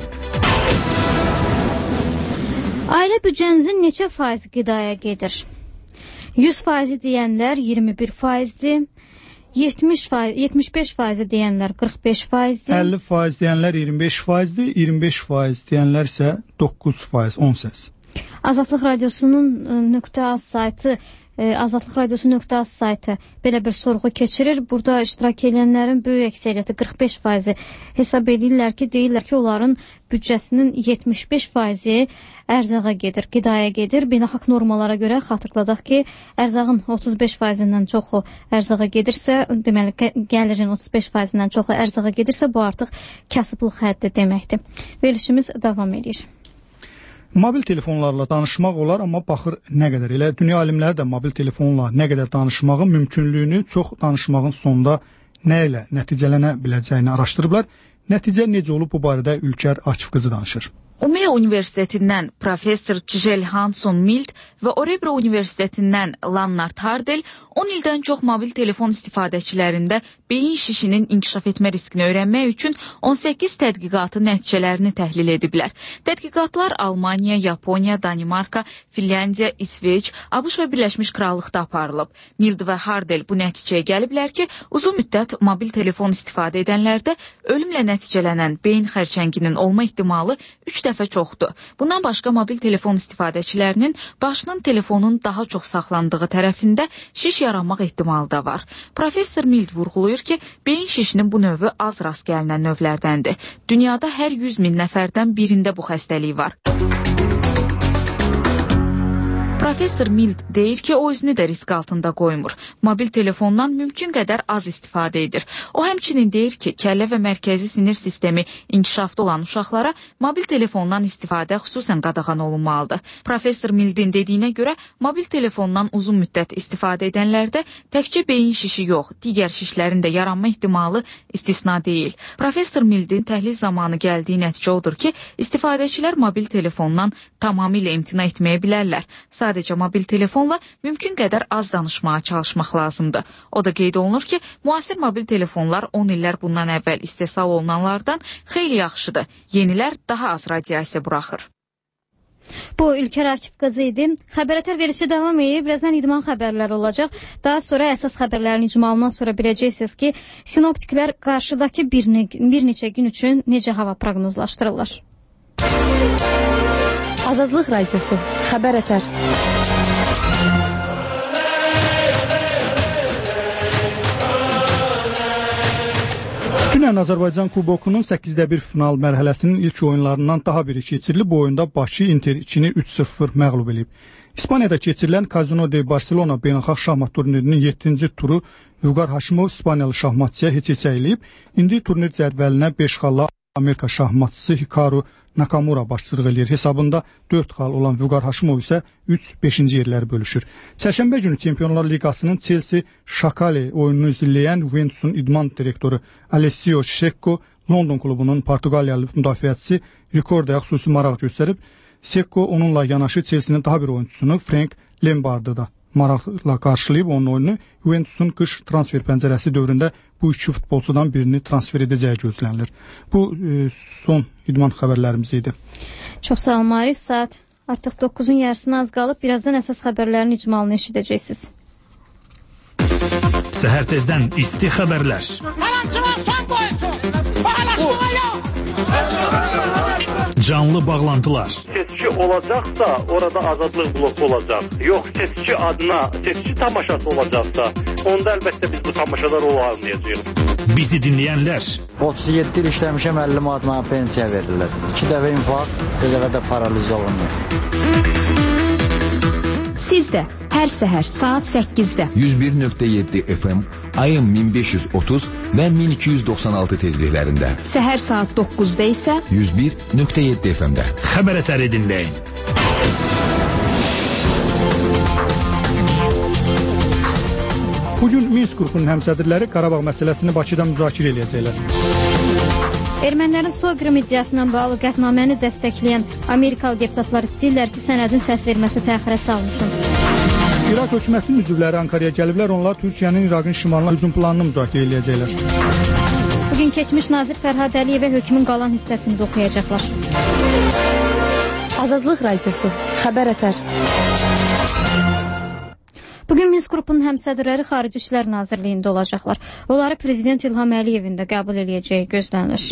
Ailə büdcənizin neçə faiz qidaya gedir? yüz faizi deyənlər iyirmi bir faizdir. yetmiş faiz, yetmiş beş faizi deyənlər qırx beş faizdir. əlli faiz deyənlər iyirmi beş faizdir. iyirmi beş faiz deyənlər isə doqquz faiz, on səs. Azadlıq Radiosunun .az saytı, Azadlıq Radiosu .az saytı belə bir sorğu keçirir. Burada iştirak edənlərin böyük əksəriyyəti qırx beş faizi hesab edirlər ki, deyirlər ki, onların büdcəsinin yetmiş beş faizi ərzağa gedir, qidaya gedir. Beynəlxalq normalara görə xatırladaq ki, ərzağın otuz beş faizindən çoxu ərzağa gedirsə, deməli gəlirin otuz beş faizindən çoxu ərzağa gedirsə, bu artıq kasıblıq həddi deməkdir. Verilişimiz davam edir. Mobil telefonlarla danışmaq olar, amma baxır nə qədər. Elə dünya alimləri də mobil telefonla nə qədər danışmağın mümkünlüyünü, çox danışmağın sonunda nə ilə nəticələnə biləcəyini araşdırıblar. Nəticə necə olub, bu barədə Ülker Akif qızı danışır. Umeå Universitetindən professor Kjell Hansson Mild və Örebro Universitetindən Lannart Hardel on ildən çox mobil telefon istifadəçilərində beyin şişinin inkişaf etmə riskini öyrənmək üçün on səkkiz tədqiqatı nəticələrini təhlil ediblər. Tədqiqatlar Almaniya, Yaponiya, Danimarka, Finlandiya, İsveç, ABŞ və Birləşmiş Krallıqda aparılıb. Mild və Hardel bu nəticəyə gəliblər ki, uzun müddət mobil telefon istifadə edənlərdə ölümlə nəticələnən beyin xərçənginin olma ehtimalı üç dəfə çoxdur. Bundan başqa mobil telefon istifadəçilərinin başının telefonun daha çox saxlandığı tərəfində şiş yaranmaq ehtimalı da var. Professor Mild vurğulayır ki, beyin şişinin bu növü az rast gəlinən növlərdəndir. Dünyada hər yüz min nəfərdən birində bu xəstəlik var. Professor Mild deyir ki, o özünü də risk altında qoymur. Mobil telefondan mümkün qədər az istifadə edir. O həmçinin deyir ki, kəllə və mərkəzi sinir sistemi inkişafda olan uşaqlara mobil telefondan istifadə xüsusən qadağan olunmalıdır. Professor Mildin dediyinə görə mobil telefondan uzun müddət istifadə edənlərdə təkcə beyin şişi yox, digər şişlərin də yaranma ehtimalı istisna deyil. Professor Mildin təhlil zamanı gəldiyi nəticə odur ki, istifadəçilər mobil telefondan tamamilə imtina etməyə bilərlər. Sadəcə mobil telefonla mümkün qədər az danışmağa çalışmaq lazımdır. O da qeyd olunur ki, müasir mobil telefonlar on illər bundan əvvəl istehsal olunanlardan xeyli yaxşıdır. Yenilər daha az radiasiya buraxır. Bu Ülker Akif qızı idi. Xəbərətər verilişi davam edib. Birazdan idman xəbərləri olacaq. Daha sonra əsas xəbərlərin icmalından sonra biləcəksiniz ki, sinoptiklər qarşıdakı bir, ne bir neçə gün üçün necə hava proqnozlaşdırırlar. Azadlıq Radiosu, Xəbər Ətər. Dünən Azərbaycan Kubokunun səkkizdə bir final mərhələsinin ilk oyunlarından daha biri keçirilib. Bu oyunda Bakı Inter içini üç sıfır məğlub edib. İspaniyada keçirilən Casino de Barcelona beynəlxalq şahmat turnirinin yeddinci turu Vüqar Haşimov İspaniyalı şahmatçıya heç heç əyilib. İndi turnir cədvəlinə beş xalla Amerika şahmatçısı Hikaru Nakamura başçılıq edir. Hesabında dörd xal olan Vüqar Haşimov isə üç beşinci yerləri bölüşür. Çərşənbə günü Çempionlar Liqasının Chelsea Şakali oyununu izləyən Juventusun idman direktoru Alessio Cecco London klubunun Portuqaliyalı müdafiəçisi Ricarda'ya xüsusi maraq göstərib. Cecco onunla yanaşı Chelsea'nin daha bir oyunçusunu Frank Lampard'ı da maraqla qarşılayıb onun oyunu. Juventusun qış transfer pəncərəsi dövründə bu iki futbolçudan birini transfer edəcəyi gözlənilir. Bu e, son idman xəbərlərimiz idi. Çox sağ olun Marif. Saat artıq doqquzun yarısına az qalıb. Birazdan əsas xəbərlərin icmalını eşidəcəksiniz. Səhər tezdən isti xəbərlər. Canlı bağlantılar. Seçki olacaqsa orada azadlıq bloku olacaq. Yox, seçki adına seçki tamaşası olacaqsa onda əlbəttə biz bu tamaşalar olmayacağıq. Bizi dinləyənlər otuz yeddi il işləmişəm, əlli manat mənə pensiya verirlər. İki dəfə infarkt, bir dəfə də paraliza olunur. Siz də hər səhər saat səkkizdə yüz bir nöqtə yeddi F M, ayın min beş yüz otuz və min iki yüz doxsan altı tezliklərində. Səhər saat doqquzda isə yüz bir nöqtə yeddi F M-də. Xəbər ətəri dinləyin. Bugün Minsk qrupunun həmsədrləri Qarabağ məsələsini Bakıda müzakirə edəcəklər. Ermənilərin soyqırım iddiasına bağlı qətnaməni dəstəkləyən Amerikalı deputatlar istəyirlər ki, sənədin səs verməsi təxirə salınsın. İraq hökumətinin üzvləri Ankaraya gəliblər, onlar Türkiyənin İraqın şimalına hücum planını müzakirə edəcəklər. Bugün keçmiş nazir Fərhad Əliyevə hökmün qalan hissəsini də oxuyacaqlar. Azadlıq Radiosu, Xəbər ətər. Bugün Minsk qrupunun həmsədrləri Xarici İşlər Nazirliyində olacaqlar. Onları Prezident İlham Əliyevin də qəbul edəcəyi gözlənilir.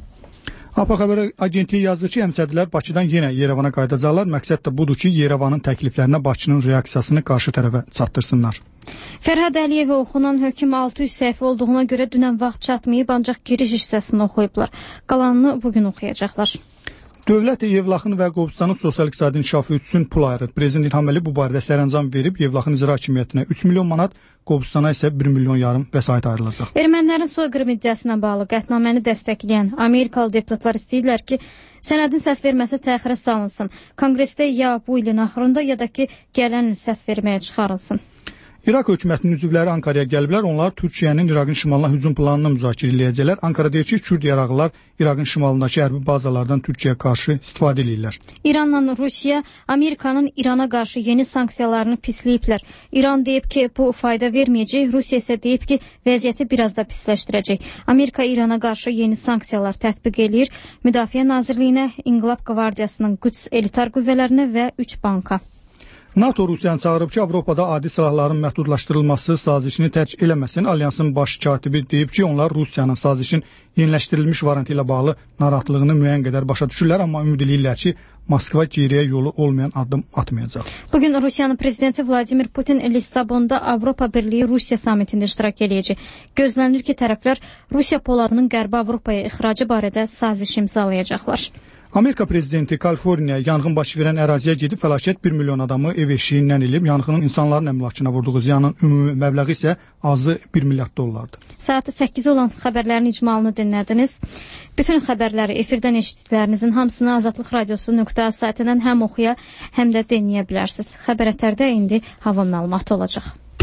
APA Xəbər agentliyi yazır ki, həmsədrlər Bakıdan yenə Yerevana qayıdacaqlar. Məqsəd də budur ki, Yerevanın təkliflərinə Bakının reaksiyasını qarşı tərəfə çatdırsınlar. Fərhad Əliyevə oxunan hökm altı yüz səhifə olduğuna görə dünən vaxt çatmayıb, ancaq giriş hissəsini oxuyublar. Qalanını bugün oxuyacaqlar. Dövlət Yevlaxın və Qobustanın sosial-iqtisadi inkişafı üçün pul ayırır. Prezident İlham Əliyev bu barədə sərəncam verib, Yevlaxın icra hakimiyyətinə üç milyon manat, Qobustana isə bir milyon yarım vəsait ayrılacaq. Ermənilərin soyqırım iddiasına bağlı qətnaməni dəstəkləyən Amerikalı deputatlar istəyirlər ki, sənədin səs verməsi təxirə salınsın. Konqresdə ya bu ilin axırında, ya da ki, gələn il səs verməyə çıxarılsın. İraq hökumətinin üzvləri Ankaraya gəliblər, onlar Türkiyənin İraqın şimalına hücum planını müzakirə edəcəklər. Ankara deyir ki, Kürd yaraqlılar İraqın şimalındakı hərbi bazalardan Türkiyəyə qarşı istifadə edirlər. İranla Rusiya Amerikanın İrana qarşı yeni sanksiyalarını pisləyiblər. İran deyib ki, bu fayda verməyəcək, Rusiya isə deyib ki, vəziyyəti biraz da pisləşdirəcək. Amerika İrana qarşı yeni sanksiyalar tətbiq eləyir. Müdafiə Nazirliyinə, İnqilab Qvardiyasının Qüds elitar qüvvələrinə və üç banka. NATO Rusiyanı çağırıb ki, Avropada adi silahların məhdudlaşdırılması sazişini tərk eləməsin. Alyansın baş katibi deyib ki, onlar Rusiyanın sazişin yeniləşdirilmiş variantı ilə bağlı narahatlığını müəyyən qədər başa düşürlər, amma ümid edirlər ki, Moskva geriyə yolu olmayan addım atmayacaq. Bugün Rusiyanın prezidenti Vladimir Putin Lissabonda Avropa Birliyi Rusiya samitində iştirak edəcək. Gözlənilir ki, tərəflər Rusiya poladının Qərbi Avropaya ixracı barədə saziş imzalayacaqlar. Amerika prezidenti Kaliforniya yanğın baş verən əraziyə gedib, fəlakət bir milyon adamı ev eşiyindən elib. Yanğının insanların əmlakına vurduğu ziyanın ümumi məbləği isə azı bir milyard dollardır. Saat səkkiz olan xəbərlərin icmalını dinlədiniz. Bütün xəbərləri efirdən eşitdiklərinizin hamısını Azadlıq Radiosu nöqtə az saytından həm oxuya, həm də dinləyə bilərsiniz. Xəbər ətərdə indi hava məlumatı olacaq.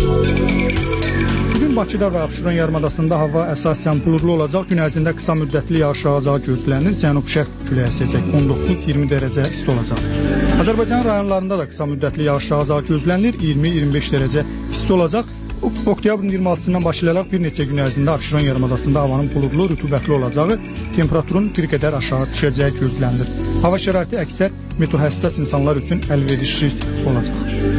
Bugün Bakıda və Abşeron yarımadasında hava əsasən buludlu olacaq. Gün ərzində qısa müddətli yağış yağacağı gözlənilir. Cənub-şərq küləyi əsəcək. on doqquz iyirmi dərəcə isti olacaq. Azərbaycan rayonlarında da qısa müddətli yağış yağacağı gözlənilir. iyirmi iyirmi beş dərəcə isti olacaq. Oktyabrın iyirmi altısından başlayaraq bir neçə gün ərzində Abşeron yarımadasında havanın buludlu, rütubətli olacağı, temperaturun bir qədər aşağı düşəcəyi gözlənilir. Hava şəraiti əksər meteohəssas insanlar üçün əlverişli olacaq.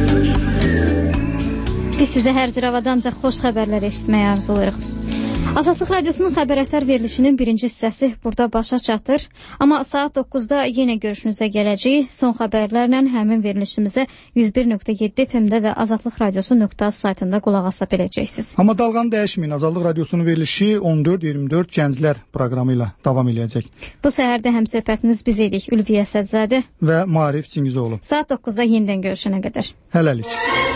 Biz sizə hər cür havada ancaq xoş xəbərlər eşitməyə arzulayırıq. Azadlıq Radiosunun xəbər ətər verilişinin birinci hissəsi burada başa çatır. Amma saat doqquzda yenə görüşünüzə gələcəyik. Son xəbərlərlə həmin verilişimizə yüz bir nöqtə yeddi F M-də və Azadlıq Radiosu nöqtə az saytında qulaq asa biləcəksiniz. Amma dalğanı dəyişməyin. Azadlıq Radiosunun verilişi on dörd iyirmi dörd Gənclər proqramı ilə davam edəcək. Bu səhərdə həmsöhbətiniz biz idik. Ülviyə Əsədzadə və Maarif Çingizoğlu. Saat doqquzda yenidən görüşənə qədər. Hələlik.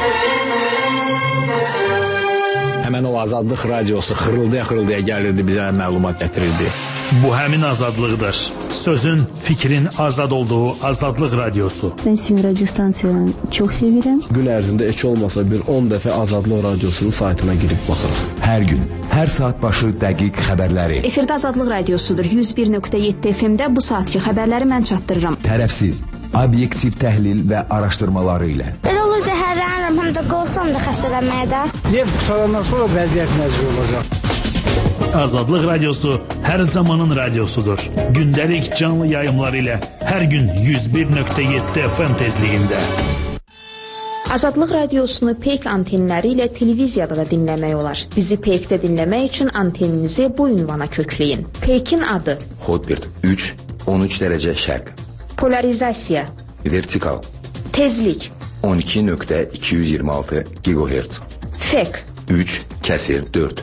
Həmən o Azadlıq Radiosu xırıldaya-xırıldaya gəlirdi, bizə məlumat gətirirdi. Bu həmin azadlıqdır. Sözün, fikrin azad olduğu Azadlıq Radiosu. Mən sizin radio stansiyanı çox sevirəm. Gün ərzində heç olmasa bir on dəfə Azadlıq Radiosunun saytına girib baxırıq. Hər gün, hər saat başı dəqiq xəbərləri. Efirdə Azadlıq Radiosudur. yüz bir nöqtə yeddi F M-də bu saatki xəbərləri mən çatdırıram. Tərəfsiz, obyektiv təhlil və araşdırmaları ilə. Belə olur zəhərlənirəm, həm də qorxuram da xəstələnməyə də. Neft qutarandan sonra vəziyyət nəzər olacaq. Azadlıq Radiosu hər zamanın radiosudur. Gündəlik canlı yayımlar ilə hər gün yüz bir nöqtə yeddi F M tezliyində. Azadlıq Radiosunu Peyk antenləri ilə televiziyada da dinləmək olar. Bizi Peykdə dinləmək üçün anteninizi bu ünvana kökləyin. Peykin adı Hotbird üç on üç dərəcə şərq. Polarizasiya. Vertikal. Tezlik. on iki nöqtə iki yüz iyirmi altı gigahertz. Fek. üç kəsir dörd.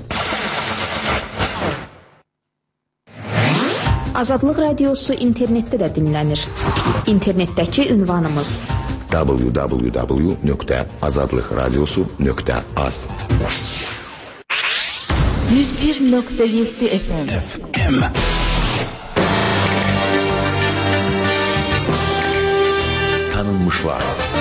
Azadlıq Radiosu internetdə də dinlənir. İnternetdəki ünvanımız w w w nöqtə azadlıq radiosu nöqtə az. yüz bir nöqtə yeddi F M. F M. Tanınmışlar.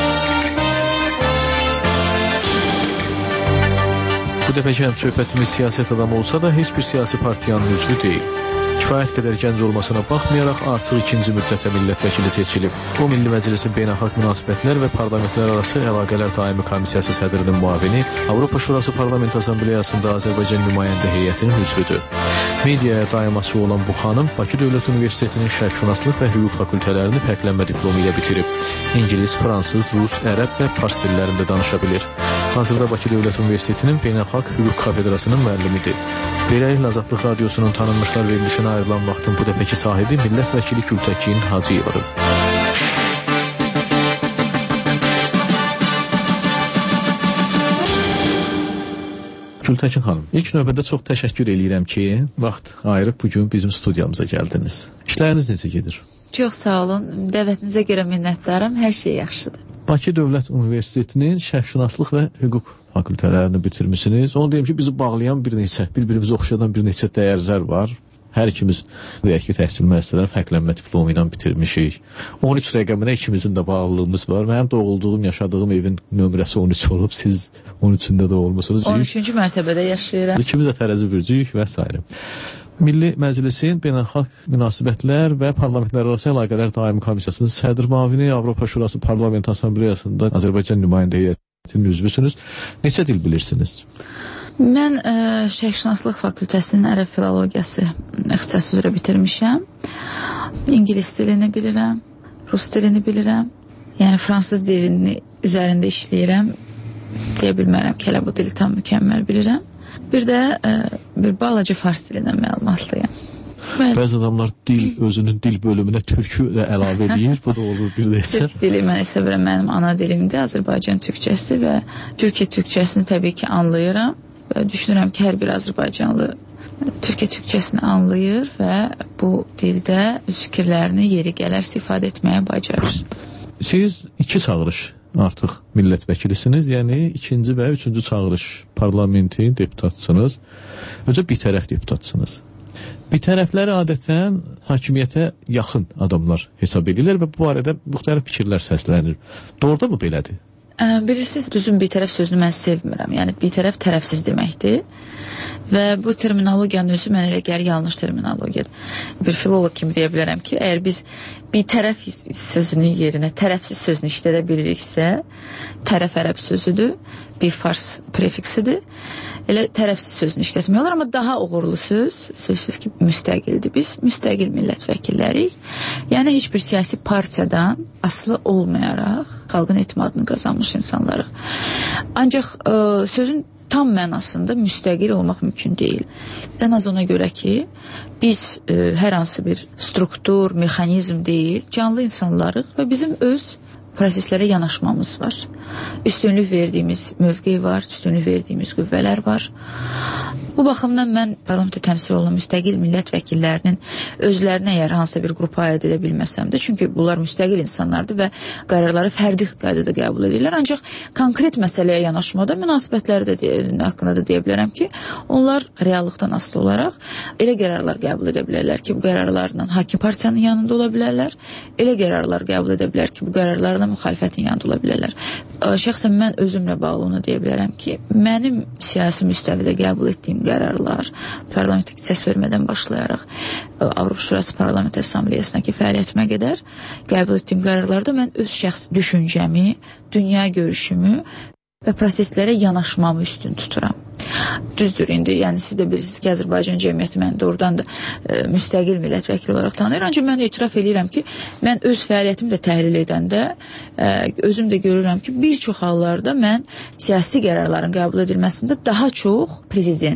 Bu dəfəki həm söhbətimiz siyasət adamı olsa da heç bir siyasi partiyanın üzvü deyil. Kifayət qədər gənc olmasına baxmayaraq artıq ikinci müddətə millət vəkili seçilib. O, Milli Məclisin Beynəlxalq Münasibətlər və Parlamentlər Arası Əlaqələr Daimi Komissiyası sədrinin müavini, Avropa Şurası Parlament Assambleyasında Azərbaycan nümayəndə heyətinin üzvüdür. Mediaya daim açıq olan bu xanım Bakı Dövlət Universitetinin Şərqşünaslıq və Hüquq fakültələrini fərqlənmə diplomu ilə bitirib. İngilis, fransız, rus, ərəb və fars dillərində danışa bilir. Hazırda Bakı Dövlət Universitetinin Beynəlxalq Hüquq kafedrasının müəllimidir. Beləliklə Azadlıq Radiosunun tanınmışlar verilişinə ayrılan vaxtın bu dəfəki sahibi millət vəkili Gültəkin Hacıyevadır. Gültəkin xanım, ilk növbədə çox təşəkkür eləyirəm ki, vaxt ayırıb bugün bizim studiyamıza gəldiniz. İşləriniz necə gedir? Çox sağ olun. Dəvətinizə görə minnətdaram. Hər şey yaxşıdır. Bakı Dövlət Universitetinin Şərqşünaslıq və Hüquq fakültələrini bitirmisiniz. Onu deyim ki, bizi bağlayan bir neçə, bir-birimizi oxşadan bir neçə dəyərlər var. Hər ikimiz deyək ki, təhsil müəssisələri fərqlənmə diplomu ilə bitirmişik. on üç rəqəminə ikimizin də bağlılığımız var. Mənim doğulduğum, yaşadığım evin nömrəsi on üç olub, siz on üçündə də olmusunuz. on üçüncü mərtəbədə yaşayıram. İkimiz də tərəzi bürcüyük və s. Milli Məclisin Beynəlxalq Münasibətlər və Parlamentlər Arası Əlaqələr Daimi Komissiyasının sədr müavini, Avropa Şurası Parlament Assambleyasında Azərbaycan nümayəndə heyətinin üzvüsünüz. Neçə dil bilirsiniz? Mən ə, Şərqşünaslıq fakültəsinin ərəb filologiyası ixtisası üzrə bitirmişəm. İngilis dilini bilirəm, rus dilini bilirəm. Yəni fransız dilini üzərində işləyirəm. Deyə bilmərəm ki, hələ bu dili tam mükəmməl bilirəm. Bir də ə, bir balaca fars dilindən məlumatlıyam. Bəli. Bəzi adamlar dil, özünün dil bölümünə türkü də əlavə edir. Bu da olur bir desə. Türk dili mən isə bilirəm, mənim ana dilimdir, Azərbaycan türkçəsi və Türkiyə türkçəsini təbii ki anlayıram. Və düşünürəm ki, hər bir Azərbaycanlı Türkiyə türkçəsini anlayır və bu dildə öz fikirlərini yeri gələrsə ifadə etməyə bacarır. Siz iki çağırış artıq millət vəkilisiniz, yəni ikinci və üçüncü çağırış parlamentin deputatsınız. Öncə bir tərəf deputatsınız. Bir tərəfləri adətən hakimiyyətə yaxın adamlar hesab edirlər və bu barədə müxtəlif fikirlər səslənir. Doğruda mı belədir? Bilirsiniz, düzün bir tərəf sözünü mən sevmirəm. Yəni bir tərəf tərəfsiz deməkdir. Və bu terminologiyanın özü mənə elə gəlir yanlış terminologiyadır. Bir filolog kimi deyə bilərəm ki, əgər biz bir tərəf sözünün yerinə tərəfsiz sözünü işlədə biliriksə, tərəf ərəb sözüdür, bir fars prefiksidir. Elə tərəfsiz sözünü işlətmək olar, amma daha uğurlu söz, sözsüz ki, müstəqildir. Biz müstəqil millət vəkillərik. Yəni, heç bir siyasi partiyadan asılı olmayaraq xalqın etimadını qazanmış insanlarıq. Ancaq ə, sözün tam mənasında müstəqil olmaq mümkün deyil. Ən az ona görə ki, biz ə, hər hansı bir struktur, mexanizm deyil, canlı insanlarıq və bizim öz proseslərə yanaşmamız var. Üstünlük verdiyimiz mövqe var, üstünlük verdiyimiz qüvvələr var. Bu baxımdan mən parlamentdə təmsil olunan müstəqil millət vəkillərinin özlərinə əgər hansısa bir qrupa aid edə bilməsəm də, çünki bunlar müstəqil insanlardır və qərarları fərdi qaydada qəbul edirlər. Ancaq konkret məsələyə yanaşmada münasibətləri də haqqında da deyə bilərəm ki, onlar reallıqdan asılı olaraq elə qərarlar qəbul edə bilərlər ki, bu qərarlarla hakim partiyanın yanında ola bilərlər, elə qərarlar qəbul edə bilər ki, bu qərarlarla müxalifətin yanında ola bilərlər. Şəxsən mən özümlə bağlı onu deyə bilərəm ki, mənim siyasi müstəvidə qəbul etdiyim qərarlar, parlamentə səs vermədən başlayaraq Avropa Şurası Parlament Assambleyasındakı fəaliyyətimə qədər qəbul etdiyim qərarlarda mən öz şəxsi düşüncəmi, dünya görüşümü və proseslərə yanaşmamı üstün tuturam. Düzdür, indi, yəni siz də bilirsiniz ki, Azərbaycan cəmiyyəti mən doğrudan da e, müstəqil millət vəkili olaraq tanıyır. Ancaq mən etiraf edirəm ki, mən öz fəaliyyətimi də təhlil edəndə e, özüm də görürəm ki, bir çox hallarda mən siyasi qərarların qəbul edilməsində daha çox prezidenti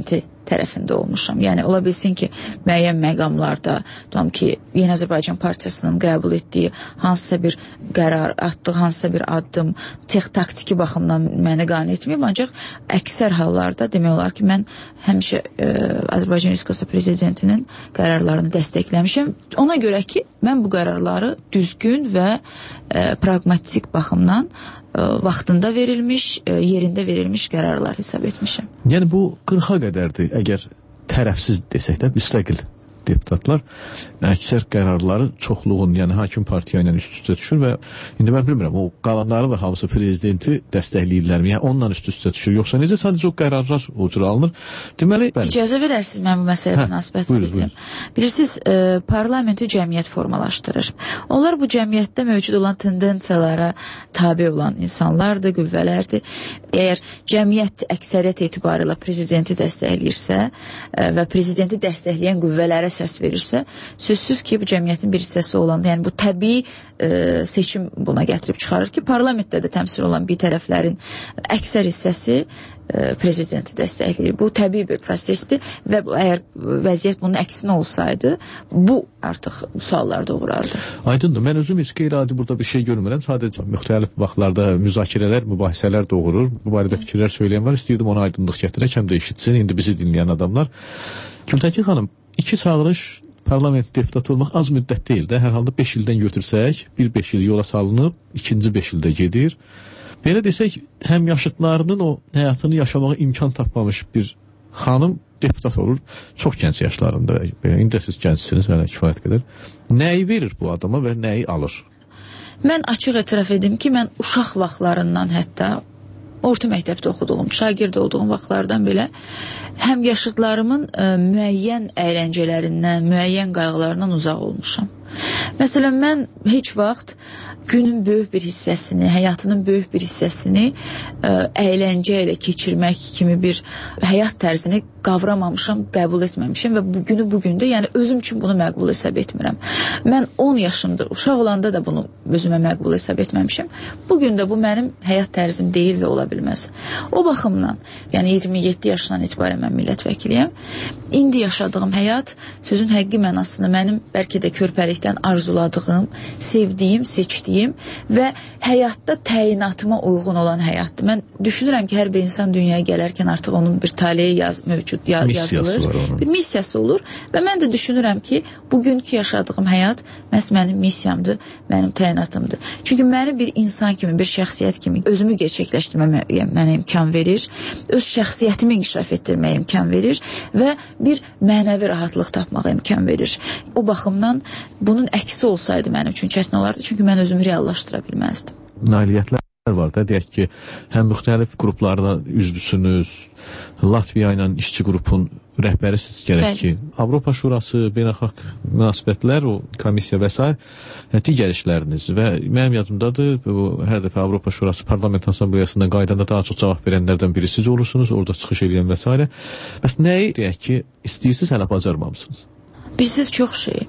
tərəfində olmuşam. Yəni ola bilsin ki, müəyyən məqamlarda, tam ki, Yeni Azərbaycan Partiyasının qəbul etdiyi hansısa bir qərar, atdığı hansısa bir addım, tex taktiki baxımdan məni qane etməyib, ancaq əksər hallarda demək olar ki, mən həmişə e, Azərbaycan Respublikası prezidentinin qərarlarını dəstəkləmişəm. Ona görə ki, mən bu qərarları düzgün və e, pragmatik baxımdan e, vaxtında verilmiş, e, yerində verilmiş qərarlar hesab etmişəm. Yəni bu qırxa qədərdir, əgər tərəfsiz desək də, müstəqil deputatlar əksər qərarları çoxluğun, yəni hakim partiya ilə üst-üstə düşür və indi mən bilmirəm, o qalanları da hamısı prezidenti dəstəkləyirlərmi, yəni onunla üst-üstə düşür, yoxsa necə sadəcə o qərarlar o cür alınır? Deməli, bəli. İcazə verərsiniz, mən bu məsələyə münasibət edirəm. Bilirsiniz, e, parlamenti cəmiyyət formalaşdırır. Onlar bu cəmiyyətdə mövcud olan tendensiyalara tabe olan insanlardır, qüvvələrdir. Əgər cəmiyyət əksəriyyət etibarıyla prezidenti dəstəkləyirsə e, və prezidenti dəstəkləyən qüvvələrə səs verirsə, sözsüz ki, bu cəmiyyətin bir hissəsi olan, yəni bu təbii e, seçim buna gətirib çıxarır ki, parlamentdə də təmsil olan bir tərəflərin əksər hissəsi e, prezidenti dəstəkləyir. Bu təbii bir prosesdir və əgər vəziyyət bunun əksinə olsaydı, bu artıq suallar doğurardı. Aydındır. Mən özüm heç qeyri-adi burada bir şey görmürəm. Sadəcə müxtəlif vaxtlarda müzakirələr, mübahisələr doğurur. Bu barədə fikirlər söyləyən var. İstəyirdim ona aydınlıq gətirək, həm də eşitsin, indi bizi dinləyən adamlar. Gültəkin xanım, İki çağırış parlament deputatı olmaq az müddət deyil də. Hər halda beş ildən götürsək, bir beş il yola salınıb, ikinci beş ildə gedir. Belə desək, həm yaşıtlarının o həyatını yaşamağa imkan tapmamış bir xanım deputat olur. Çox gənc yaşlarında. İndi siz gəncsiniz, hələ kifayət qədər. Nəyi verir bu adama və nəyi alır? Mən açıq etiraf edim ki, mən uşaq vaxtlarından hətta orta məktəbdə oxuduğum, şagird olduğum vaxtlardan belə həm yaşıtlarımın ə, müəyyən əyləncələrindən, müəyyən qayğılarından uzaq olmuşam. Məsələn, mən heç vaxt günün böyük bir hissəsini, həyatının böyük bir hissəsini ə, əyləncə ilə keçirmək kimi bir həyat tərzini qavramamışam, qəbul etməmişəm və bu günü bugündə, yəni özüm üçün bunu məqbul hesab etmirəm. Mən on yaşımda, uşaq olanda da bunu özümə məqbul hesab etməmişəm. Bugün də bu mənim həyat tərzim deyil və ola bilməz. O baxımdan, yəni iyirmi yeddi yaşından etibarən mən millətvəkiliyəm. İndi yaşadığım həyat, sözün həqiqi mənasında mənim bəlkə də körpəlikdən arzuladığım, sevdiyim, seçdiyim və həyatda təyinatıma uyğun olan həyatdır. Mən düşünürəm ki, hər bir insan dünyaya gələrkən artıq onun bir taleyi yaz, mövcud ya, yazılır. Bir missiyası olur və mən də düşünürəm ki, bugünkü yaşadığım həyat məhz mənim missiyamdır, mənim təyinatımdır. Çünki məni bir insan kimi, bir şəxsiyyət kimi özümü gerçəkləşdirməyə mənə imkan verir, öz şəxsiyyətimi inkişaf etdirməyə imkan verir və bir mənəvi rahatlıq tapmağa imkan verir. O baxımdan bunun əksi olsaydı mənim üçün çətin olardı, çünki mən özümü reallaşdıra bilməzdim. Nailiyyətlər var da, deyək ki, həm müxtəlif qruplarda üzvüsünüz, Latviya ilə işçi qrupun rəhbərisiz gərək ki, Avropa Şurası, beynəlxalq münasibətlər, o komissiya və s. digər işləriniz və mənim yadımdadır, bu, hər dəfə Avropa Şurası Parlament Assambleyasından qaydanda daha çox cavab verənlərdən biri siz olursunuz, orada çıxış edən və s. Bəs nəyi, deyək ki, istəyirsiniz, hələ bacarmamısınız? Bilirsiniz, çox şey.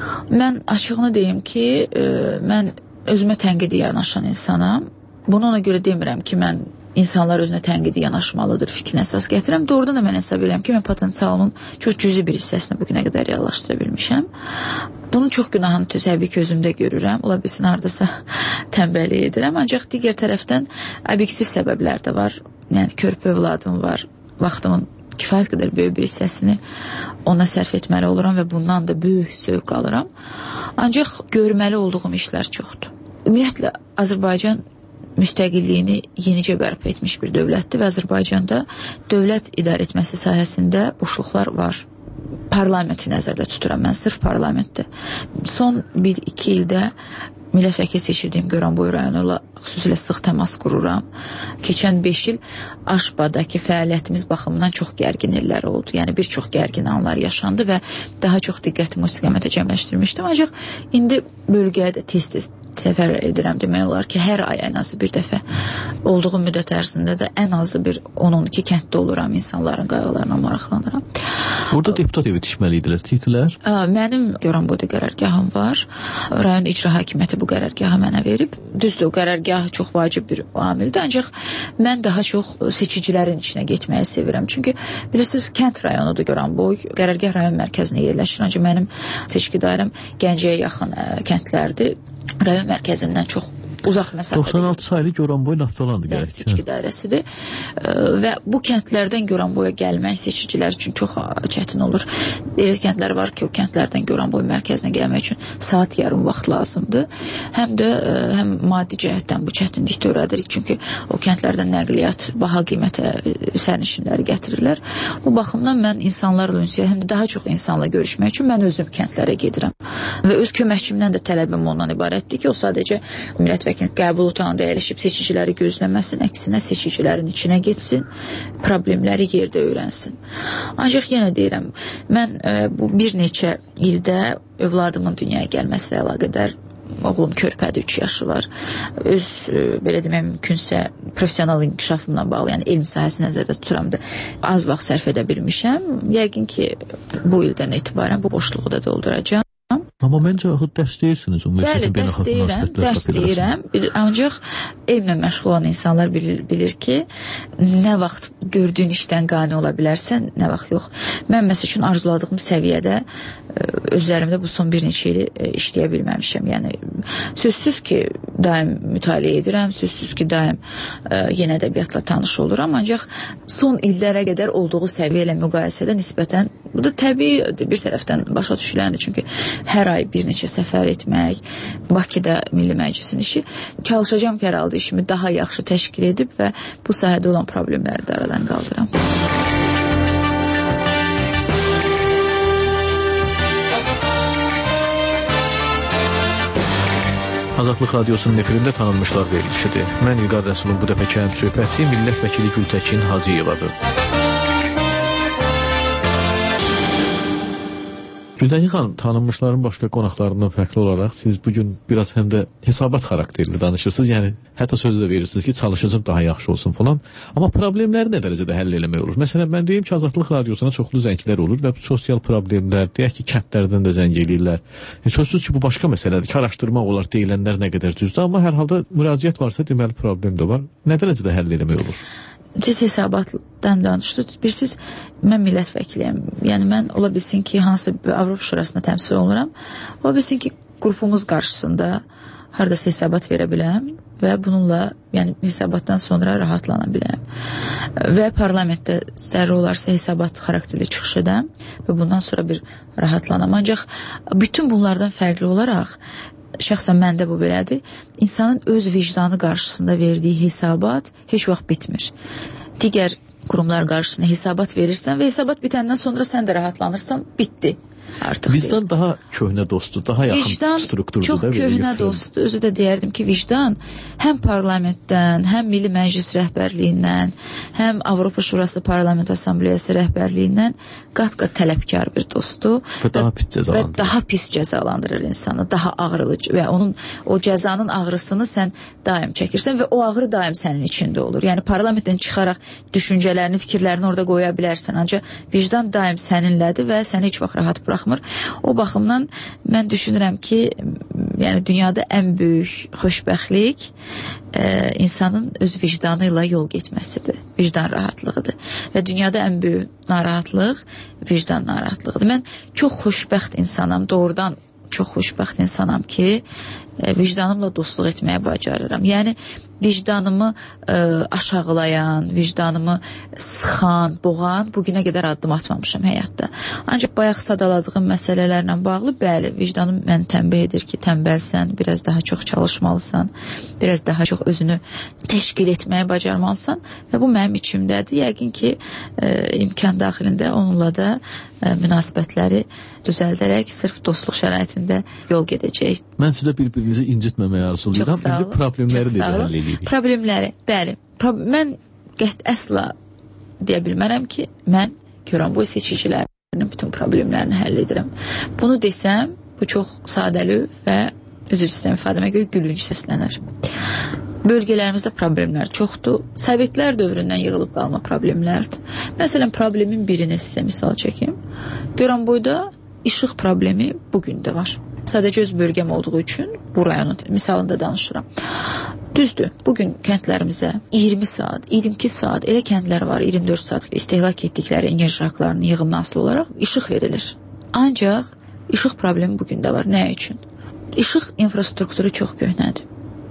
Mən açığını deyim ki, e, mən özümə tənqidi yanaşan insanam. Bunu ona görə demirəm ki, mən insanlar özünə tənqidi yanaşmalıdır fikrinə əsas gətirəm. Doğrudan da mən hesab edirəm ki, mən potensialımın çox cüzi bir hissəsini bugünə qədər reallaşdıra bilmişəm. Bunun çox günahını təbii ki, özümdə görürəm. Ola bilsin, haradasa tənbəllik edirəm. Ancaq digər tərəfdən obyektiv səbəblər də var. Yəni, körpə övladım var. Vaxtımın kifayət qədər böyük bir hissəsini ona sərf etməli oluram və bundan da böyük zövq alıram. Ancaq görməli olduğum işlər çoxdur. Ümumiyyətlə, Azərbaycan müstəqilliyini yenicə bərpa etmiş bir dövlətdir və Azərbaycanda dövlət idarə etməsi sahəsində boşluqlar var. Parlamenti nəzərdə tuturam, mən sırf parlamentdə. Son bir iki ildə millət vəkili seçildiyim Goranboy rayonuyla xüsusilə sıx təmas qururam. Keçən beş il Aşbadakı fəaliyyətimiz baxımından çox gərgin illər oldu. Yəni bir çox gərgin anlar yaşandı və daha çox diqqətimi o istiqamətə cəmləşdirmişdim. Ancaq indi bölgəyə də tez-tez səfər edirəm, demək olar ki, hər ay ən azı bir dəfə olduğum müddət ərzində də ən azı bir on on iki kənddə oluram, insanların qayğılarına maraqlanıram. Burada deputat evi tikməli idilər, tikdilər? Mənim Goranboyda qərargahım var. Rayon İcra Hakimiyyəti bu qərargahı mənə verib. Düzdür, o qərargah çox vacib bir amildir, ancaq mən daha çox seçicilərin içinə getməyi sevirəm. Çünki bilirsiniz, kənd rayonudur Goranboy, qərargah rayon mərkəzinə yerləşir, ancaq mənim seçki dairəm Gəncəyə yaxın ə, kəndlərdir. Rayon mərkəzindən çox uzaq məsafədə. doxsan altı saylı Goranboy Naftalandı gərək. Seçki dairəsidir. Və bu kəndlərdən Goranboya gəlmək seçicilər üçün çox çətin olur. Elə kəndlər var ki, o kəndlərdən Goranboy mərkəzinə gəlmək üçün saat yarım vaxt lazımdır. Həm də həm maddi cəhətdən bu çətinlik törədirik. Çünki o kəndlərdən nəqliyyat baha qiymətə sərnişinləri gətirirlər. Bu baxımdan mən insanlarla ünsiyyət, həm də daha çox insanla görüşmək üçün mən özüm kəndlərə gedirəm. Və öz köməkçimdən də tələbim ondan ibarətdir ki, o sadəcə millət qəbul otağında əyləşib seçiciləri gözləməsin, əksinə seçicilərin içinə getsin, problemləri yerdə öyrənsin. Ancaq yenə deyirəm, mən e, bu bir neçə ildə övladımın dünyaya gəlməsi ilə əlaqədar, oğlum körpədir, üç yaşı var, öz, e, belə demək mümkünsə, professional inkişafımla bağlı, yəni elm sahəsi nəzərdə tuturam da, az vaxt sərf edə bilmişəm. Yəqin ki, bu ildən etibarən bu boşluğu da dolduracağam. Amma məncə axı dərs deyirsiniz. Bəli, dərs deyirəm, dərs deyirəm. Ancaq elmlə məşğul olan insanlar bilir, bilir ki, nə vaxt gördüyün işdən qane ola bilərsən, nə vaxt yox. Mən məsəl üçün arzuladığım səviyyədə özlərimdə bu son bir neçə ili işləyə bilməmişəm. Yəni, sözsüz ki, daim mütaliə edirəm, sözsüz ki, daim yeni ədəbiyyatla tanış oluram, ancaq son illərə qədər olduğu səviyyə ilə müqayisədə nisbətən, bu da təbii bir tərəfdən başa düşüləndir, çünki hər ay bir neçə səfər etmək, Bakıda Milli Məclisin işi, çalışacağım ki, hər halda işimi daha yaxşı təşkil edib və bu sahədə olan problemləri də aradan qaldıram. Azadlıq Radiosunun efirində tanınmışlar verilişidir. Mən İlqar Rəsulun bu dəfəki həm söhbəti millət vəkili Gültəkin Hacıyevadır. Gültəkin xanım, tanınmışların başqa qonaqlarından fərqli olaraq siz bugün biraz həm də hesabat xarakterli danışırsınız. Yəni, hətta sözü də verirsiniz ki, çalışacağım daha yaxşı olsun falan. Amma problemləri nə dərəcədə həll eləmək olur? Məsələn, mən deyim ki, Azadlıq Radiosuna çoxlu zənglər olur və sosial problemlər, deyək ki, kəndlərdən də zəng eləyirlər. E, sözsüz ki, bu başqa məsələdir ki, araşdırmaq olar, deyilənlər nə qədər düzdür, amma hər halda müraciət varsa, deməli problem də var. Nə dərəcədə həll eləmək olur? Siz hesabatdan danışdınız. Bilirsiniz, mən millət vəkiliyəm. Yəni, mən ola bilsin ki, hansı Avropa Şurasında təmsil oluram, ola bilsin ki, qrupumuz qarşısında haradasa hesabat verə biləm və bununla, yəni hesabatdan sonra rahatlana biləm. Və parlamentdə zərri olarsa hesabat xarakterli çıxış edəm və bundan sonra bir rahatlanam. Ancaq bütün bunlardan fərqli olaraq, şəxsən məndə bu belədir, insanın öz vicdanı qarşısında verdiyi hesabat heç vaxt bitmir. Digər qurumlar qarşısında hesabat verirsən və hesabat bitəndən sonra sən də rahatlanırsan, bitdi. Artıq vicdan deyil. Daha köhnə dostdur, daha yaxın vicdan strukturdur. Çox köhnə dostdur. Özü də deyərdim ki, vicdan həm parlamentdən, həm Milli Məclis rəhbərliyindən, həm Avropa Şurası Parlament Assambleyası rəhbərliyindən qat-qat tələbkar bir dostdur. Və daha pis cəzalandırır. Və daha pis cəzalandırır insanı, daha ağrılı və onun o cəzanın ağrısını sən daim çəkirsən və o ağrı daim sənin içində olur. Yəni parlamentdən çıxaraq düşüncələrini, fikirlərini orada qoya bilərsən, ancaq vicdan daim səninlədir və səni heç vaxt rahat buraxmır. O baxımdan mən düşünürəm ki, yəni dünyada ən böyük xoşbəxtlik e, insanın öz vicdanı ilə yol getməsidir. Vicdan rahatlığıdır. Və dünyada ən böyük narahatlıq vicdan narahatlığıdır. Mən çox xoşbəxt insanam, doğrudan çox xoşbəxt insanam ki, e, vicdanımla dostluq etməyə bacarıram. Yəni vicdanımı e, aşağılayan, vicdanımı sıxan, boğan bugünə qədər addım atmamışam həyatda. Ancaq bayaq sadaladığım məsələlərlə bağlı, bəli, vicdanım məni tənbih edir ki, tənbəlsən, biraz daha çox çalışmalısan, biraz daha çox özünü təşkil etməyə bacarmalısan və bu mənim içimdədir. Yəqin ki, e, imkan daxilində onunla da e, münasibətləri düzəldərək sırf dostluq şəraitində yol gedəcək. Mən sizə bir-birinizi incitməməyə arzulayıram. İndi problemləri necə həll edirik? Problemləri, bəli. Pro mən qət əsla deyə bilmərəm ki, mən Goranboy seçicilərinin bütün problemlərini həll edirəm. Bunu desəm, bu çox sadəli və özür istəyirəm ifadəmə görə gülünc səslənər. Bölgələrimizdə problemlər çoxdur. Sovetlər dövründən yığılıb qalma problemlərdir. Məsələn, problemin birini sizə misal çəkim. Goranboyda işıq problemi bugün də var. Sadəcə öz bölgəm olduğu üçün bu rayonun misalında danışıram. Düzdür, bugün kəndlərimizə iyirmi saat, iyirmi iki saat elə kəndlər var, iyirmi dörd saat istehlak etdikləri enerji haqlarının yığımına asılı olaraq işıq verilir. Ancaq işıq problemi bugün də var. Nə üçün? İşıq infrastrukturu çox köhnədir.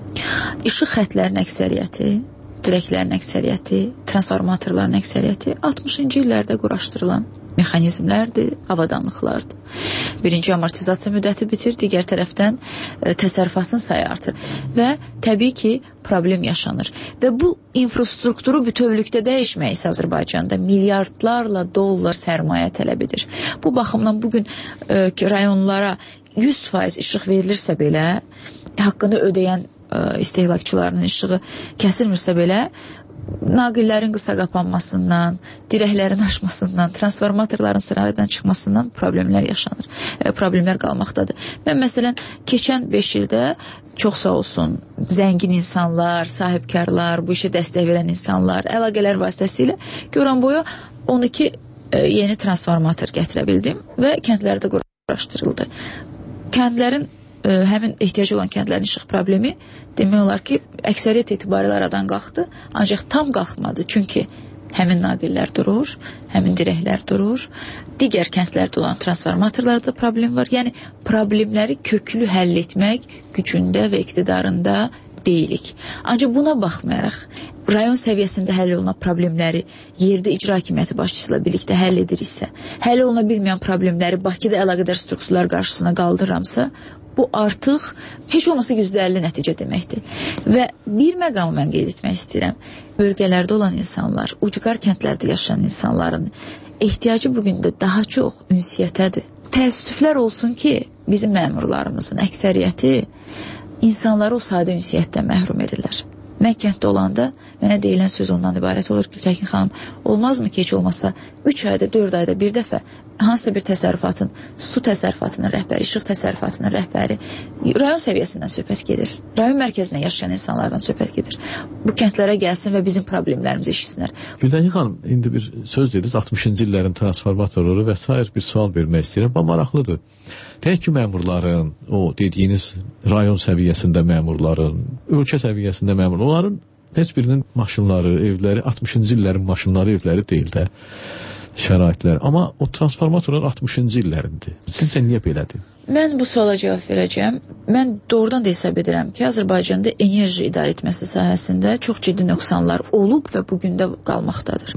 İşıq xətlərinin əksəriyyəti, dirəklərin əksəriyyəti, transformatorların əksəriyyəti altmışıncı illərdə quraşdırılan mexanizmlərdir, avadanlıqlardır. Birinci amortizasiya müddəti bitir, digər tərəfdən e, təsərrüfatın sayı artır və təbii ki, problem yaşanır. Və bu infrastrukturu bütövlükdə dəyişmək isə Azərbaycanda milyardlarla dollar sərmayə tələb edir. Bu baxımdan bugün e, ki, rayonlara yüz faiz işıq verilirsə belə, haqqını ödəyən e, istehlakçılarının işığı kəsilmirsə belə, naqillərin qısa qapanmasından, dirəklərin aşmasından, transformatorların sıraydan çıxmasından problemlər yaşanır, e, problemlər qalmaqdadır. Mən məsələn, keçən beş ildə çox sağ olsun, zəngin insanlar, sahibkarlar, bu işə dəstək verən insanlar, əlaqələr vasitəsilə Goranboya on iki e, yeni transformator gətirə bildim və kəndlərdə quraşdırıldı. Kəndlərin Ə, həmin ehtiyacı olan kəndlərin işıq problemi demək olar ki, əksəriyyət etibarilə aradan qalxdı, ancaq tam qalxmadı, çünki həmin naqillər durur, həmin dirəklər durur, digər kəndlərdə olan transformatorlarda problem var, yəni problemləri köklü həll etmək gücündə və iqtidarında deyilik. Ancaq buna baxmayaraq, rayon səviyyəsində həll olunan problemləri yerdə icra hakimiyyəti başçısı ilə birlikdə həll ediriksə, həll oluna bilməyən problemləri Bakıda əlaqədar strukturlar qarşısına qaldırıramsa, bu artıq heç olmasa yüzdə əlli nəticə deməkdir. Və bir məqamı mən qeyd etmək istəyirəm. Bölgələrdə olan insanlar, ucqar kəndlərdə yaşayan insanların ehtiyacı bugün də daha çox ünsiyyətədir. Təəssüflər olsun ki, bizim məmurlarımızın əksəriyyəti insanları o sadə ünsiyyətdən məhrum edirlər. Mən kənddə olanda mənə deyilən söz ondan ibarət olur ki, Gültəkin xanım, olmazmı ki, heç olmasa üç ayda, dörd ayda bir dəfə hansısa bir təsərrüfatın, su təsərrüfatının rəhbəri, işıq təsərrüfatının rəhbəri rayon səviyyəsindən söhbət gedir. Rayon mərkəzinə yaşayan insanlardan söhbət gedir. Bu kəndlərə gəlsin və bizim problemlərimizi eşitsinlər. Gültəkin xanım, indi bir söz dediniz, altmışıncı illərin transformatorları və sair bir sual vermək istəyirəm. Bu maraqlıdır. Tək ki, məmurların, o dediyiniz rayon səviyyəsində məmurların, ölkə səviyyəsində məmurların, onların heç birinin maşınları, evləri, altmışıncı illərin maşınları, evləri deyil də, şəraitlər. Amma o transformatorlar altmışıncı illərindir. Sizcə niyə belədir? Mən bu suala cavab verəcəm. Mən doğrudan da hesab edirəm ki, Azərbaycanda enerji idarə etməsi sahəsində çox ciddi nöqsanlar olub və bugün də qalmaqdadır.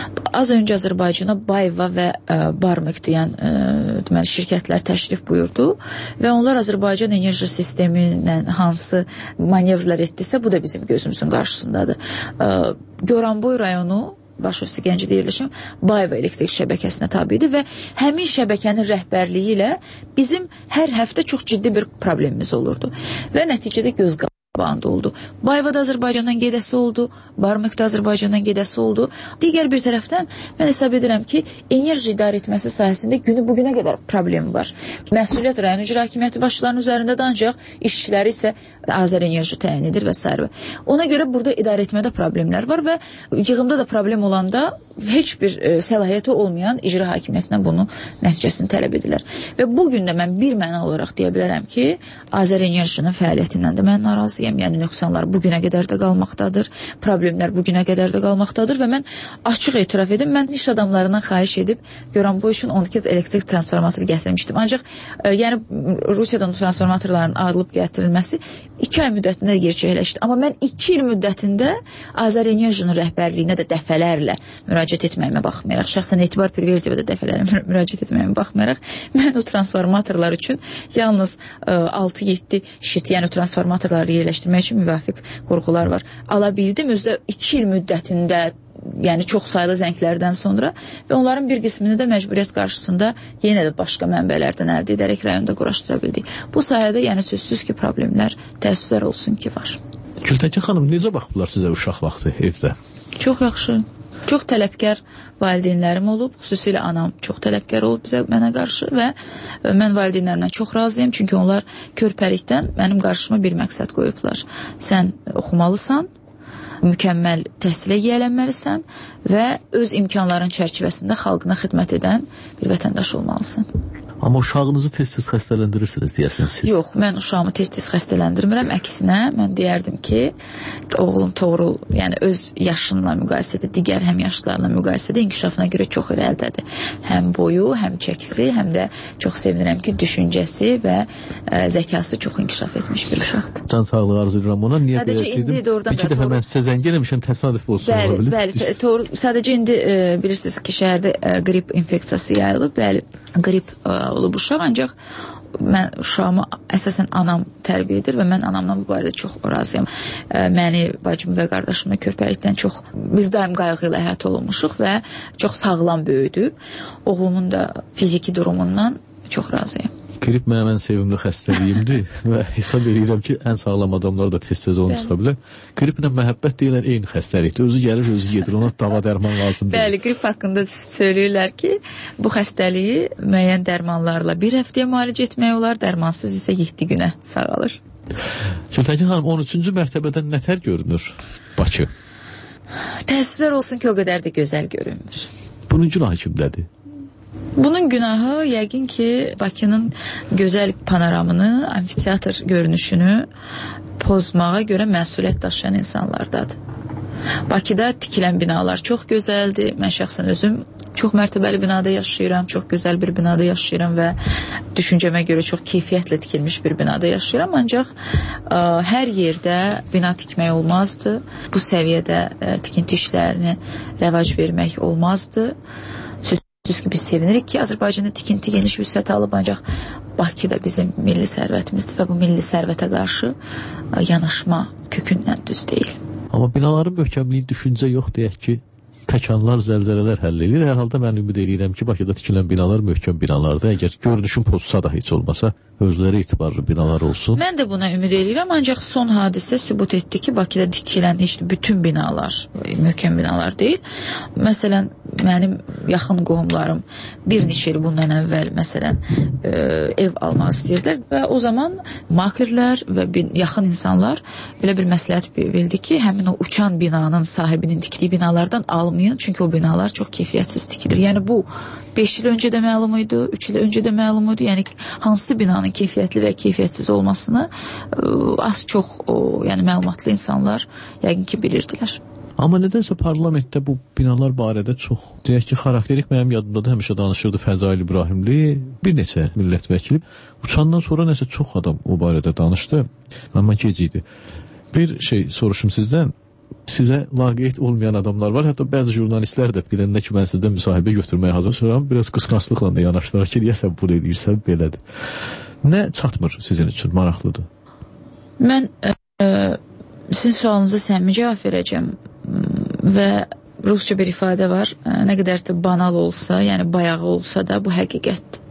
Az öncə Azərbaycana Bayva və ə, Barmik deyən ə, deməli, şirkətlər təşrif buyurdu və onlar Azərbaycan enerji sistemi ilə hansı manevrlər etdisə, bu da bizim gözümüzün qarşısındadır. Ə, Goranboy rayonu baş ofisi Gəncədə yerləşən Bayva elektrik şəbəkəsinə tabidir və həmin şəbəkənin rəhbərliyi ilə bizim hər həftə çox ciddi bir problemimiz olurdu və nəticədə göz qabağında oldu. Bayvada Azərbaycandan gedəsi oldu, Barmikdə Azərbaycandan gedəsi oldu. Digər bir tərəfdən mən hesab edirəm ki, enerji idarə etməsi sahəsində günü bugünə qədər problemi var. Məsuliyyət rayon icra hakimiyyəti başçılarının üzərindədir, ancaq işçiləri isə Azərenerji təyin edir və s. Ona görə burada idarə etmədə problemlər var və yığımda da problem olanda heç bir e, səlahiyyəti olmayan icra hakimiyyətindən bunun nəticəsini tələb edirlər. Və bugün də mən bir məna olaraq deyə bilərəm ki, Azərenerjinin fəaliyyətindən də mən narazıyam. Yəni nöqsanlar bugünə qədər də qalmaqdadır, problemlər bugünə qədər də qalmaqdadır və mən açıq etiraf edim, mən iş adamlarından xahiş edib Goranboy üçün on iki elektrik transformatoru gətirmişdim. Ancaq e, yəni Rusiyadan transformatorların alıb gətirilməsi iki ay müddətində gerçəkləşdi. Amma mən iki il müddətində Azərenerjinin rəhbərliyinə də dəfələrlə müraciət etməyimə baxmayaraq, şəxsən Etibar Perverziyevə də dəfələrlə müraciət etməyimə baxmayaraq, mən o transformatorlar üçün yalnız altı yeddi şit, yəni transformatorları yerləşdirmək üçün müvafiq qurğular var. Ala bildim, özdə iki il müddətində, yəni çox saylı zənglərdən sonra və onların bir qismini də məcburiyyət qarşısında yenə də başqa mənbələrdən əldə edərək rayonda quraşdıra bildik. Bu sayədə yəni sözsüz ki, problemlər, təəssüflər olsun ki, var. Gültəkin xanım, necə baxıblar sizə uşaq vaxtı evdə? Çox yaxşı. Çox tələbkar valideynlərim olub, xüsusilə anam çox tələbkar olub bizə, mənə qarşı və mən valideynlərimdən çox razıyam, çünki onlar körpəlikdən mənim qarşıma bir məqsəd qoyublar. Sən oxumalısan, mükəmməl təhsilə yiyələnməlisən və öz imkanların çərçivəsində xalqına xidmət edən bir vətəndaş olmalısan. Amma uşağınızı tez-tez xəstələndirirsiniz deyəsiniz siz. Yox, mən uşağımı tez-tez xəstələndirmirəm. Əksinə, mən deyərdim ki, oğlum Toğrul, yəni öz yaşınla müqayisədə, digər həmyaşlarla müqayisədə inkişafına görə çox irəlidədir. Həm boyu, həm çəkisi, həm də çox sevinirəm ki, düşüncəsi və ə, zəkası çox inkişaf etmiş bir uşaqdır. Can sağlığı arzu edirəm ona. Niyə belə dedim? İki dəfə mən sizə zəng eləmişəm, təsadüf olsun. Bəli, bəli. Toğrul, sadəcə indi ə, bilirsiniz ki, şəhərdə ə, qrip infeksiyası yayılıb. Bəli, qrip ə, olub uşaq, ancaq mən uşağımı əsasən anam tərbiyə edir və mən anamla bu barədə çox razıyam. Məni, bacım və qardaşımla körpəlikdən çox, biz daim qayğı ilə əhatə olunmuşuq və çox sağlam böyüdü. Oğlumun da fiziki durumundan çox razıyam. Grip mənim ən sevimli xəstəliyimdir və hesab edirəm ki, ən sağlam adamlar da tez-tez onu tuta bilər. Griplə məhəbbət deyilən eyni xəstəlikdir. Özü gəlir, özü gedir. Ona dava dərman lazım deyil. Bəli, grip haqqında söyləyirlər ki, bu xəstəliyi müəyyən dərmanlarla bir həftəyə müalicə etmək olar, dərmansız isə yeddi günə sağalır. Gültəkin xanım, on üçüncü mərtəbədən nətər görünür Bakı? Təəssüflər olsun ki, o qədər də gözəl görünmür. Bunun günahı kimdədir? Bunun günahı yəqin ki, Bakının gözəl panoramını, amfiteatr görünüşünü pozmağa görə məsuliyyət daşıyan insanlardadır. Bakıda tikilən binalar çox gözəldir. Mən şəxsən özüm çox mərtəbəli binada yaşayıram, çox gözəl bir binada yaşayıram və düşüncəmə görə çox keyfiyyətlə tikilmiş bir binada yaşayıram. Ancaq ə, hər yerdə bina tikmək olmazdı. Bu səviyyədə ə, tikinti işlərini rəvac vermək olmazdı. Düz ki, biz sevinirik ki, Azərbaycanda tikinti geniş vüsət alıb, ancaq Bakı da bizim milli sərvətimizdir və bu milli sərvətə qarşı yanaşma kökündən düz deyil. Amma binaların möhkəmliyi düşüncə yox deyək ki, təkanlar, zəlzələlər həll edir. Hər halda mən ümid edirəm ki, Bakıda tikilən binalar möhkəm binalardır. Əgər görünüşün pozsa da heç olmasa, özləri etibarlı binalar olsun. Mən də buna ümid edirəm, ancaq son hadisə sübut etdi ki, Bakıda tikilən heç bütün binalar möhkəm binalar deyil. Məsələn, mənim yaxın qohumlarım bir neçə il bundan əvvəl məsələn e, ev almaq istəyirdilər və o zaman maklerlər və bin, yaxın insanlar belə bir məsləhət bildi ki, həmin o uçan binanın sahibinin tikdiyi binalardan almayın, çünki o binalar çox keyfiyyətsiz tikilir. Yəni bu beş il öncə də məlum idi, üç il öncə də məlum idi. Yəni hansı binanın keyfiyyətli və keyfiyyətsiz olmasını e, az çox o, yəni məlumatlı insanlar yəqin ki bilirdilər. Amma nədənsə parlamentdə bu binalar barədə çox, deyək ki, xarakterik mənim yadımda da həmişə danışırdı Fəzail İbrahimli, bir neçə millət vəkili. Uçandan sonra nəsə çox adam o barədə danışdı, amma gec idi. Bir şey soruşum sizdən, sizə laqeyd olmayan adamlar var, hətta bəzi jurnalistlər də biləndə ki, mən sizdən müsahibə götürməyə hazırsınam, biraz qısqanclıqla da yanaşdılar ki, deyəsən bunu edirsən, belədir. Nə çatmır sizin üçün, maraqlıdır? Mən ə, ə, sizin sualınıza səmimi cavab verəcəm. Və rusca bir ifadə var, nə qədər də banal olsa, yəni bayağı olsa da bu həqiqətdir.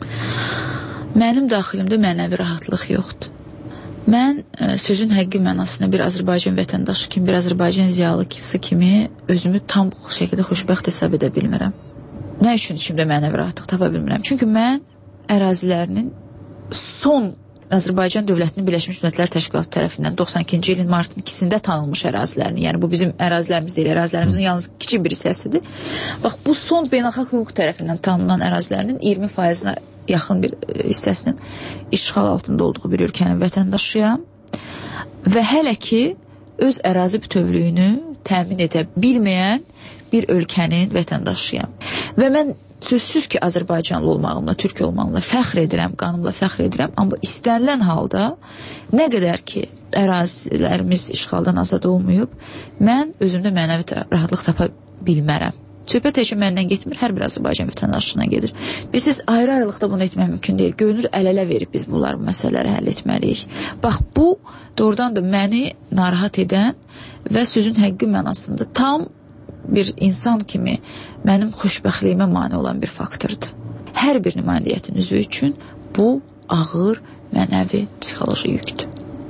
Mənim daxilimdə mənəvi rahatlıq yoxdur. Mən sözün həqqi mənasında bir Azərbaycan vətəndaşı kimi, bir Azərbaycan ziyalısı kimi özümü tam şəkildə xoşbəxt hesab edə bilmirəm. Nə üçün içimdə mənəvi rahatlıq tapa bilmirəm? Çünki mən ərazilərinin son Azərbaycan Dövlətinin Birləşmiş Millətlər Təşkilatı tərəfindən doxsan ikinci ilin martın ikisində tanınmış ərazilərini, yəni bu bizim ərazilərimiz deyil, ərazilərimizin yalnız kiçik bir hissəsidir. Bax, bu son beynəlxalq hüquq tərəfindən tanınan ərazilərinin iyirmi faizinə yaxın bir hissəsinin işğal altında olduğu bir ölkənin vətəndaşıyam və hələ ki öz ərazi bütövlüyünü təmin edə bilməyən bir ölkənin vətəndaşıyam. Və mən sözsüz ki, Azərbaycanlı olmağımla, türk olmağımla fəxr edirəm, qanımla fəxr edirəm, amma istənilən halda nə qədər ki, ərazilərimiz işğaldan azad olmayıb, mən özümdə mənəvi rahatlıq tapa bilmərəm. Söhbət heç məndən getmir, hər bir Azərbaycan vətəndaşından gedir. Biz siz ayrı-ayrılıqda bunu etmək mümkün deyil. Görünür, əl-ələ verib biz bunlar bu məsələləri həll etməliyik. Bax, bu doğrudan da məni narahat edən və sözün həqqi mənasında tam bir insan kimi mənim xoşbəxtliyimə mane olan bir faktordur. Hər bir nümayəndətin üzvü üçün bu ağır mənəvi psixoloji yükdür.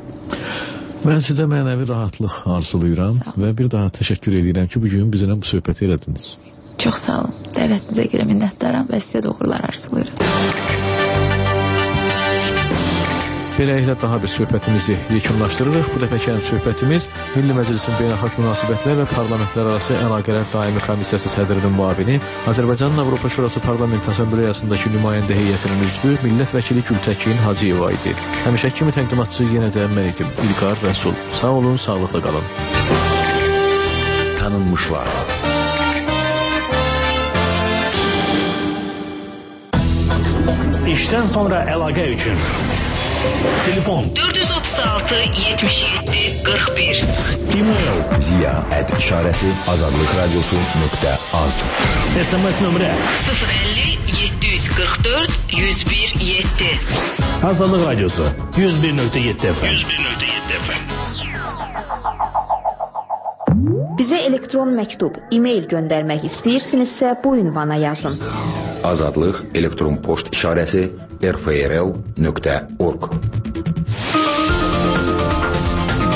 Mən sizə mənəvi rahatlıq arzulayıram və bir daha təşəkkür edirəm ki, bugün bizimlə bu söhbəti elədiniz. Çox sağ olun. Dəvətinizə görə minnətdaram və sizə doğrular arzulayıram. Beləliklə daha bir söhbətimizi yekunlaşdırırıq. Bu dəfəki ən söhbətimiz Milli Məclisin Beynəlxalq Münasibətlər və Parlamentlərarası Əlaqələr Daimi Komissiyası sədrinin müavini, Azərbaycanın Avropa Şurası Parlament Assambleyasındakı nümayəndə heyətinin üzvü, millət vəkili Gültəkin Hacıyeva idi. Həmişəki kimi təqdimatçı yenə də mən idim, İlqar Rəsul. Sağ olun, sağlıqla qalın. Tanınmışlar. İşdən sonra əlaqə üçün telefon dörd yüz otuz altı yetmiş yeddi qırx bir. E-mail ziya at işarəsi azadlıq radiosu nöqtə az. S M S nömrə sıfır əlli yeddi yüz qırx dörd yüz bir yeddi. Azadlıq radiosu yüz bir nöqtə yeddi F M. yüz bir nöqtə yeddi F M. Bizə elektron məktub, e-mail göndərmək istəyirsinizsə bu ünvana yazın. Azadlıq elektron poçt işarəsi r f r l nöqtə org.